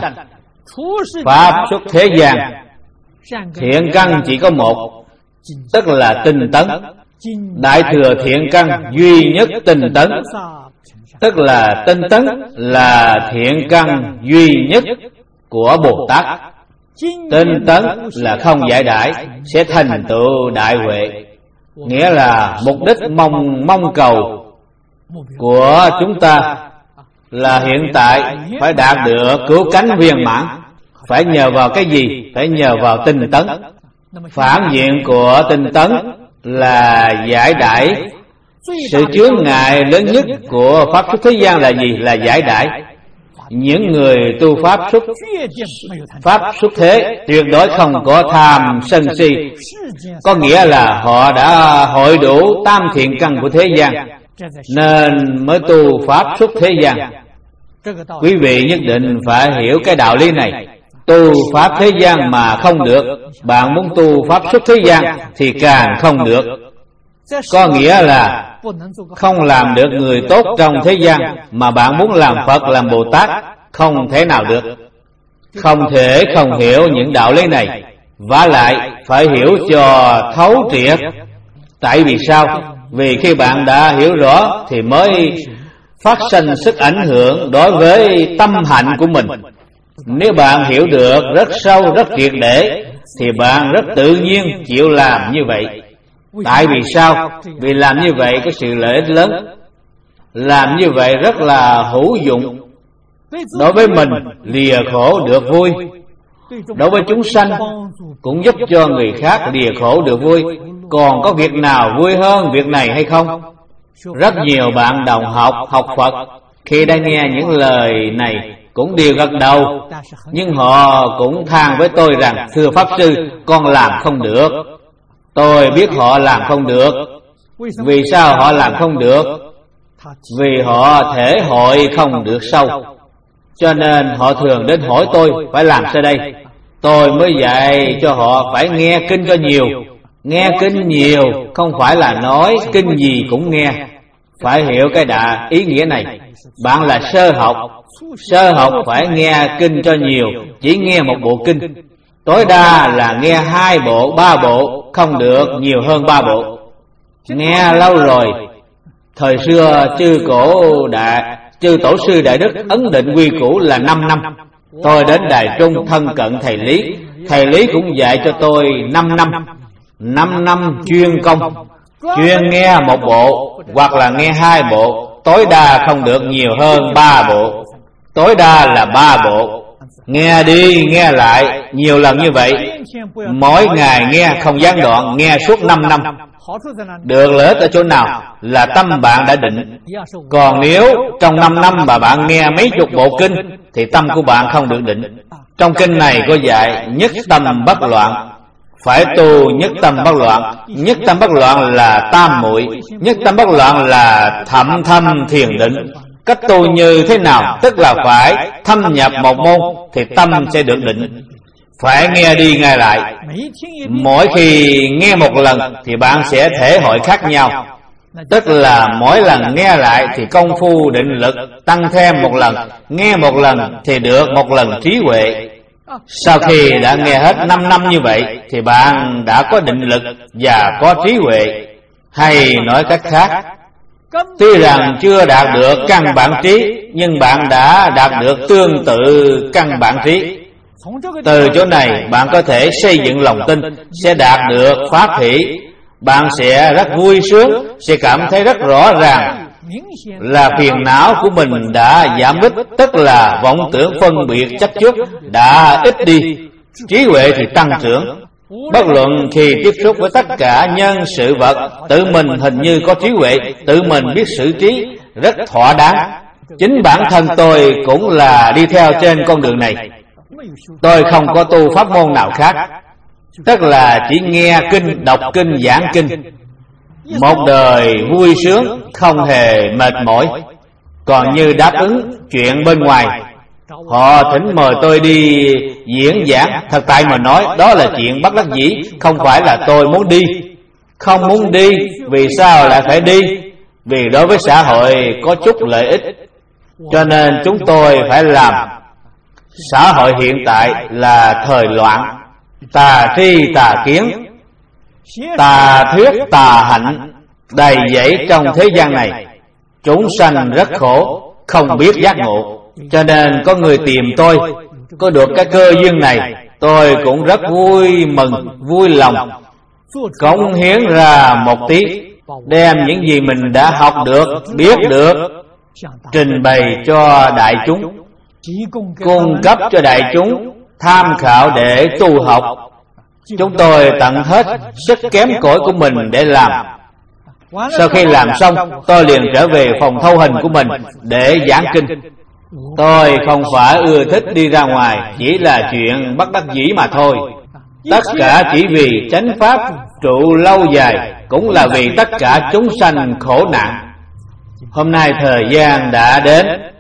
Pháp xuất thế gian, thiện căn chỉ có một, tức là tinh tấn. Đại thừa thiện căn duy nhất tinh tấn, tức là tinh tấn là thiện căn duy nhất của Bồ Tát. Tinh tấn là không giải đãi, sẽ thành tựu đại huệ. Nghĩa là mục đích mong mong cầu của chúng ta là hiện tại phải đạt được cứu cánh viên mãn. Phải nhờ vào cái gì? Phải nhờ vào tinh tấn. Phản diện của tinh tấn là giải đãi. Sự chướng ngại lớn nhất của pháp xuất thế gian là gì? Là giải đãi. Những người tu pháp xuất pháp xuất thế tuyệt đối không có tham sân si, có nghĩa là họ đã hội đủ tam thiện căn của thế gian nên mới tu pháp xuất thế gian. Quý vị nhất định phải hiểu cái đạo lý này. Tu pháp thế gian mà không được, bạn muốn tu pháp xuất thế gian thì càng không được. Có nghĩa là không làm được người tốt trong thế gian, mà bạn muốn làm Phật, làm Bồ Tát không thể nào được. Không thể không hiểu những đạo lý này, vả lại phải hiểu cho thấu triệt. Tại vì sao? Vì khi bạn đã hiểu rõ thì mới phát sinh sức ảnh hưởng đối với tâm hạnh của mình. Nếu bạn hiểu được rất sâu, rất triệt để thì bạn rất tự nhiên chịu làm như vậy. Tại vì sao? Vì làm như vậy có sự lợi ích lớn. Làm như vậy rất là hữu dụng. Đối với mình lìa khổ được vui, đối với chúng sanh cũng giúp cho người khác lìa khổ được vui. Còn có việc nào vui hơn việc này hay không? Rất nhiều bạn đồng học học Phật khi đã nghe những lời này cũng đều gật đầu, nhưng họ cũng than với tôi rằng: thưa Pháp Sư, con làm không được. Tôi biết họ làm không được. Vì sao họ làm không được? Vì họ thể hội không được sâu, cho nên họ thường đến hỏi tôi phải làm sao đây. Tôi mới dạy cho họ phải nghe kinh cho nhiều. Nghe kinh nhiều không phải là nói kinh gì cũng nghe. Phải hiểu cái đà ý nghĩa này. Bạn là sơ học, sơ học phải nghe kinh cho nhiều. Chỉ nghe một bộ kinh, tối đa là nghe hai bộ, ba bộ, không được nhiều hơn ba bộ. Nghe lâu rồi, thời xưa chư cổ đại chư tổ sư Đại Đức ấn định quy củ là năm năm. Tôi đến Đài Trung thân cận thầy Lý, thầy Lý cũng dạy cho tôi năm năm. Năm năm chuyên công, chuyên nghe một bộ hoặc là nghe hai bộ, tối đa không được nhiều hơn ba bộ, tối đa là ba bộ. Nghe đi nghe lại nhiều lần như vậy, mỗi ngày nghe không gián đoạn, nghe suốt năm năm. Được lợi ích ở chỗ nào? Là tâm bạn đã định. Còn nếu trong năm năm mà bạn nghe mấy chục bộ kinh thì tâm của bạn không được định. Trong kinh này có dạy nhất tâm bất loạn, phải tu nhất tâm bất loạn. Nhất tâm bất loạn là tam muội, nhất tâm bất loạn là thậm thâm thiền định. Cách tu như thế nào? Tức là phải thâm nhập một môn thì tâm sẽ được định. Phải nghe đi nghe lại. Mỗi khi nghe một lần thì bạn sẽ thể hội khác nhau. Tức là mỗi lần nghe lại thì công phu định lực tăng thêm một lần. Nghe một lần thì được một lần trí huệ. Sau khi đã nghe hết năm năm như vậy thì bạn đã có định lực và có trí huệ. Hay nói cách khác, tuy rằng chưa đạt được căn bản trí, nhưng bạn đã đạt được tương tự căn bản trí. Từ chỗ này bạn có thể xây dựng lòng tin, sẽ đạt được pháp hỷ. Bạn sẽ rất vui sướng, sẽ cảm thấy rất rõ ràng là phiền não của mình đã giảm ít, tức là vọng tưởng phân biệt chấp trước đã ít đi. Trí huệ thì tăng trưởng. Bất luận khi tiếp xúc với tất cả nhân sự vật, tự mình hình như có trí huệ, tự mình biết xử trí, rất thỏa đáng. Chính bản thân tôi cũng là đi theo trên con đường này. Tôi không có tu pháp môn nào khác, tức là chỉ nghe kinh, đọc kinh, giảng kinh. Một đời vui sướng, không hề mệt mỏi. Còn như đáp ứng chuyện bên ngoài, họ thỉnh mời tôi đi diễn giảng, thật tại mà nói đó là chuyện bất đắc dĩ, không phải là tôi muốn đi. Không muốn đi, vì sao lại phải đi? Vì đối với xã hội có chút lợi ích, cho nên chúng tôi phải làm. Xã hội hiện tại là thời loạn, tà tri tà kiến, tà thuyết tà hạnh đầy dẫy trong thế gian này. Chúng sanh rất khổ, không biết giác ngộ. Cho nên có người tìm tôi, có được cái cơ duyên này, tôi cũng rất vui mừng, vui lòng cống hiến ra một tí, đem những gì mình đã học được, biết được, trình bày cho đại chúng, cung cấp cho đại chúng tham khảo để tu học. Chúng tôi tận hết sức kém cỏi của mình để làm. Sau khi làm xong, tôi liền trở về phòng thâu hình của mình để giảng kinh. Tôi không phải ưa thích đi ra ngoài, chỉ là chuyện bất đắc dĩ mà thôi. Tất cả chỉ vì chánh pháp trụ lâu dài, cũng là vì tất cả chúng sanh khổ nạn. Hôm nay thời gian đã đến,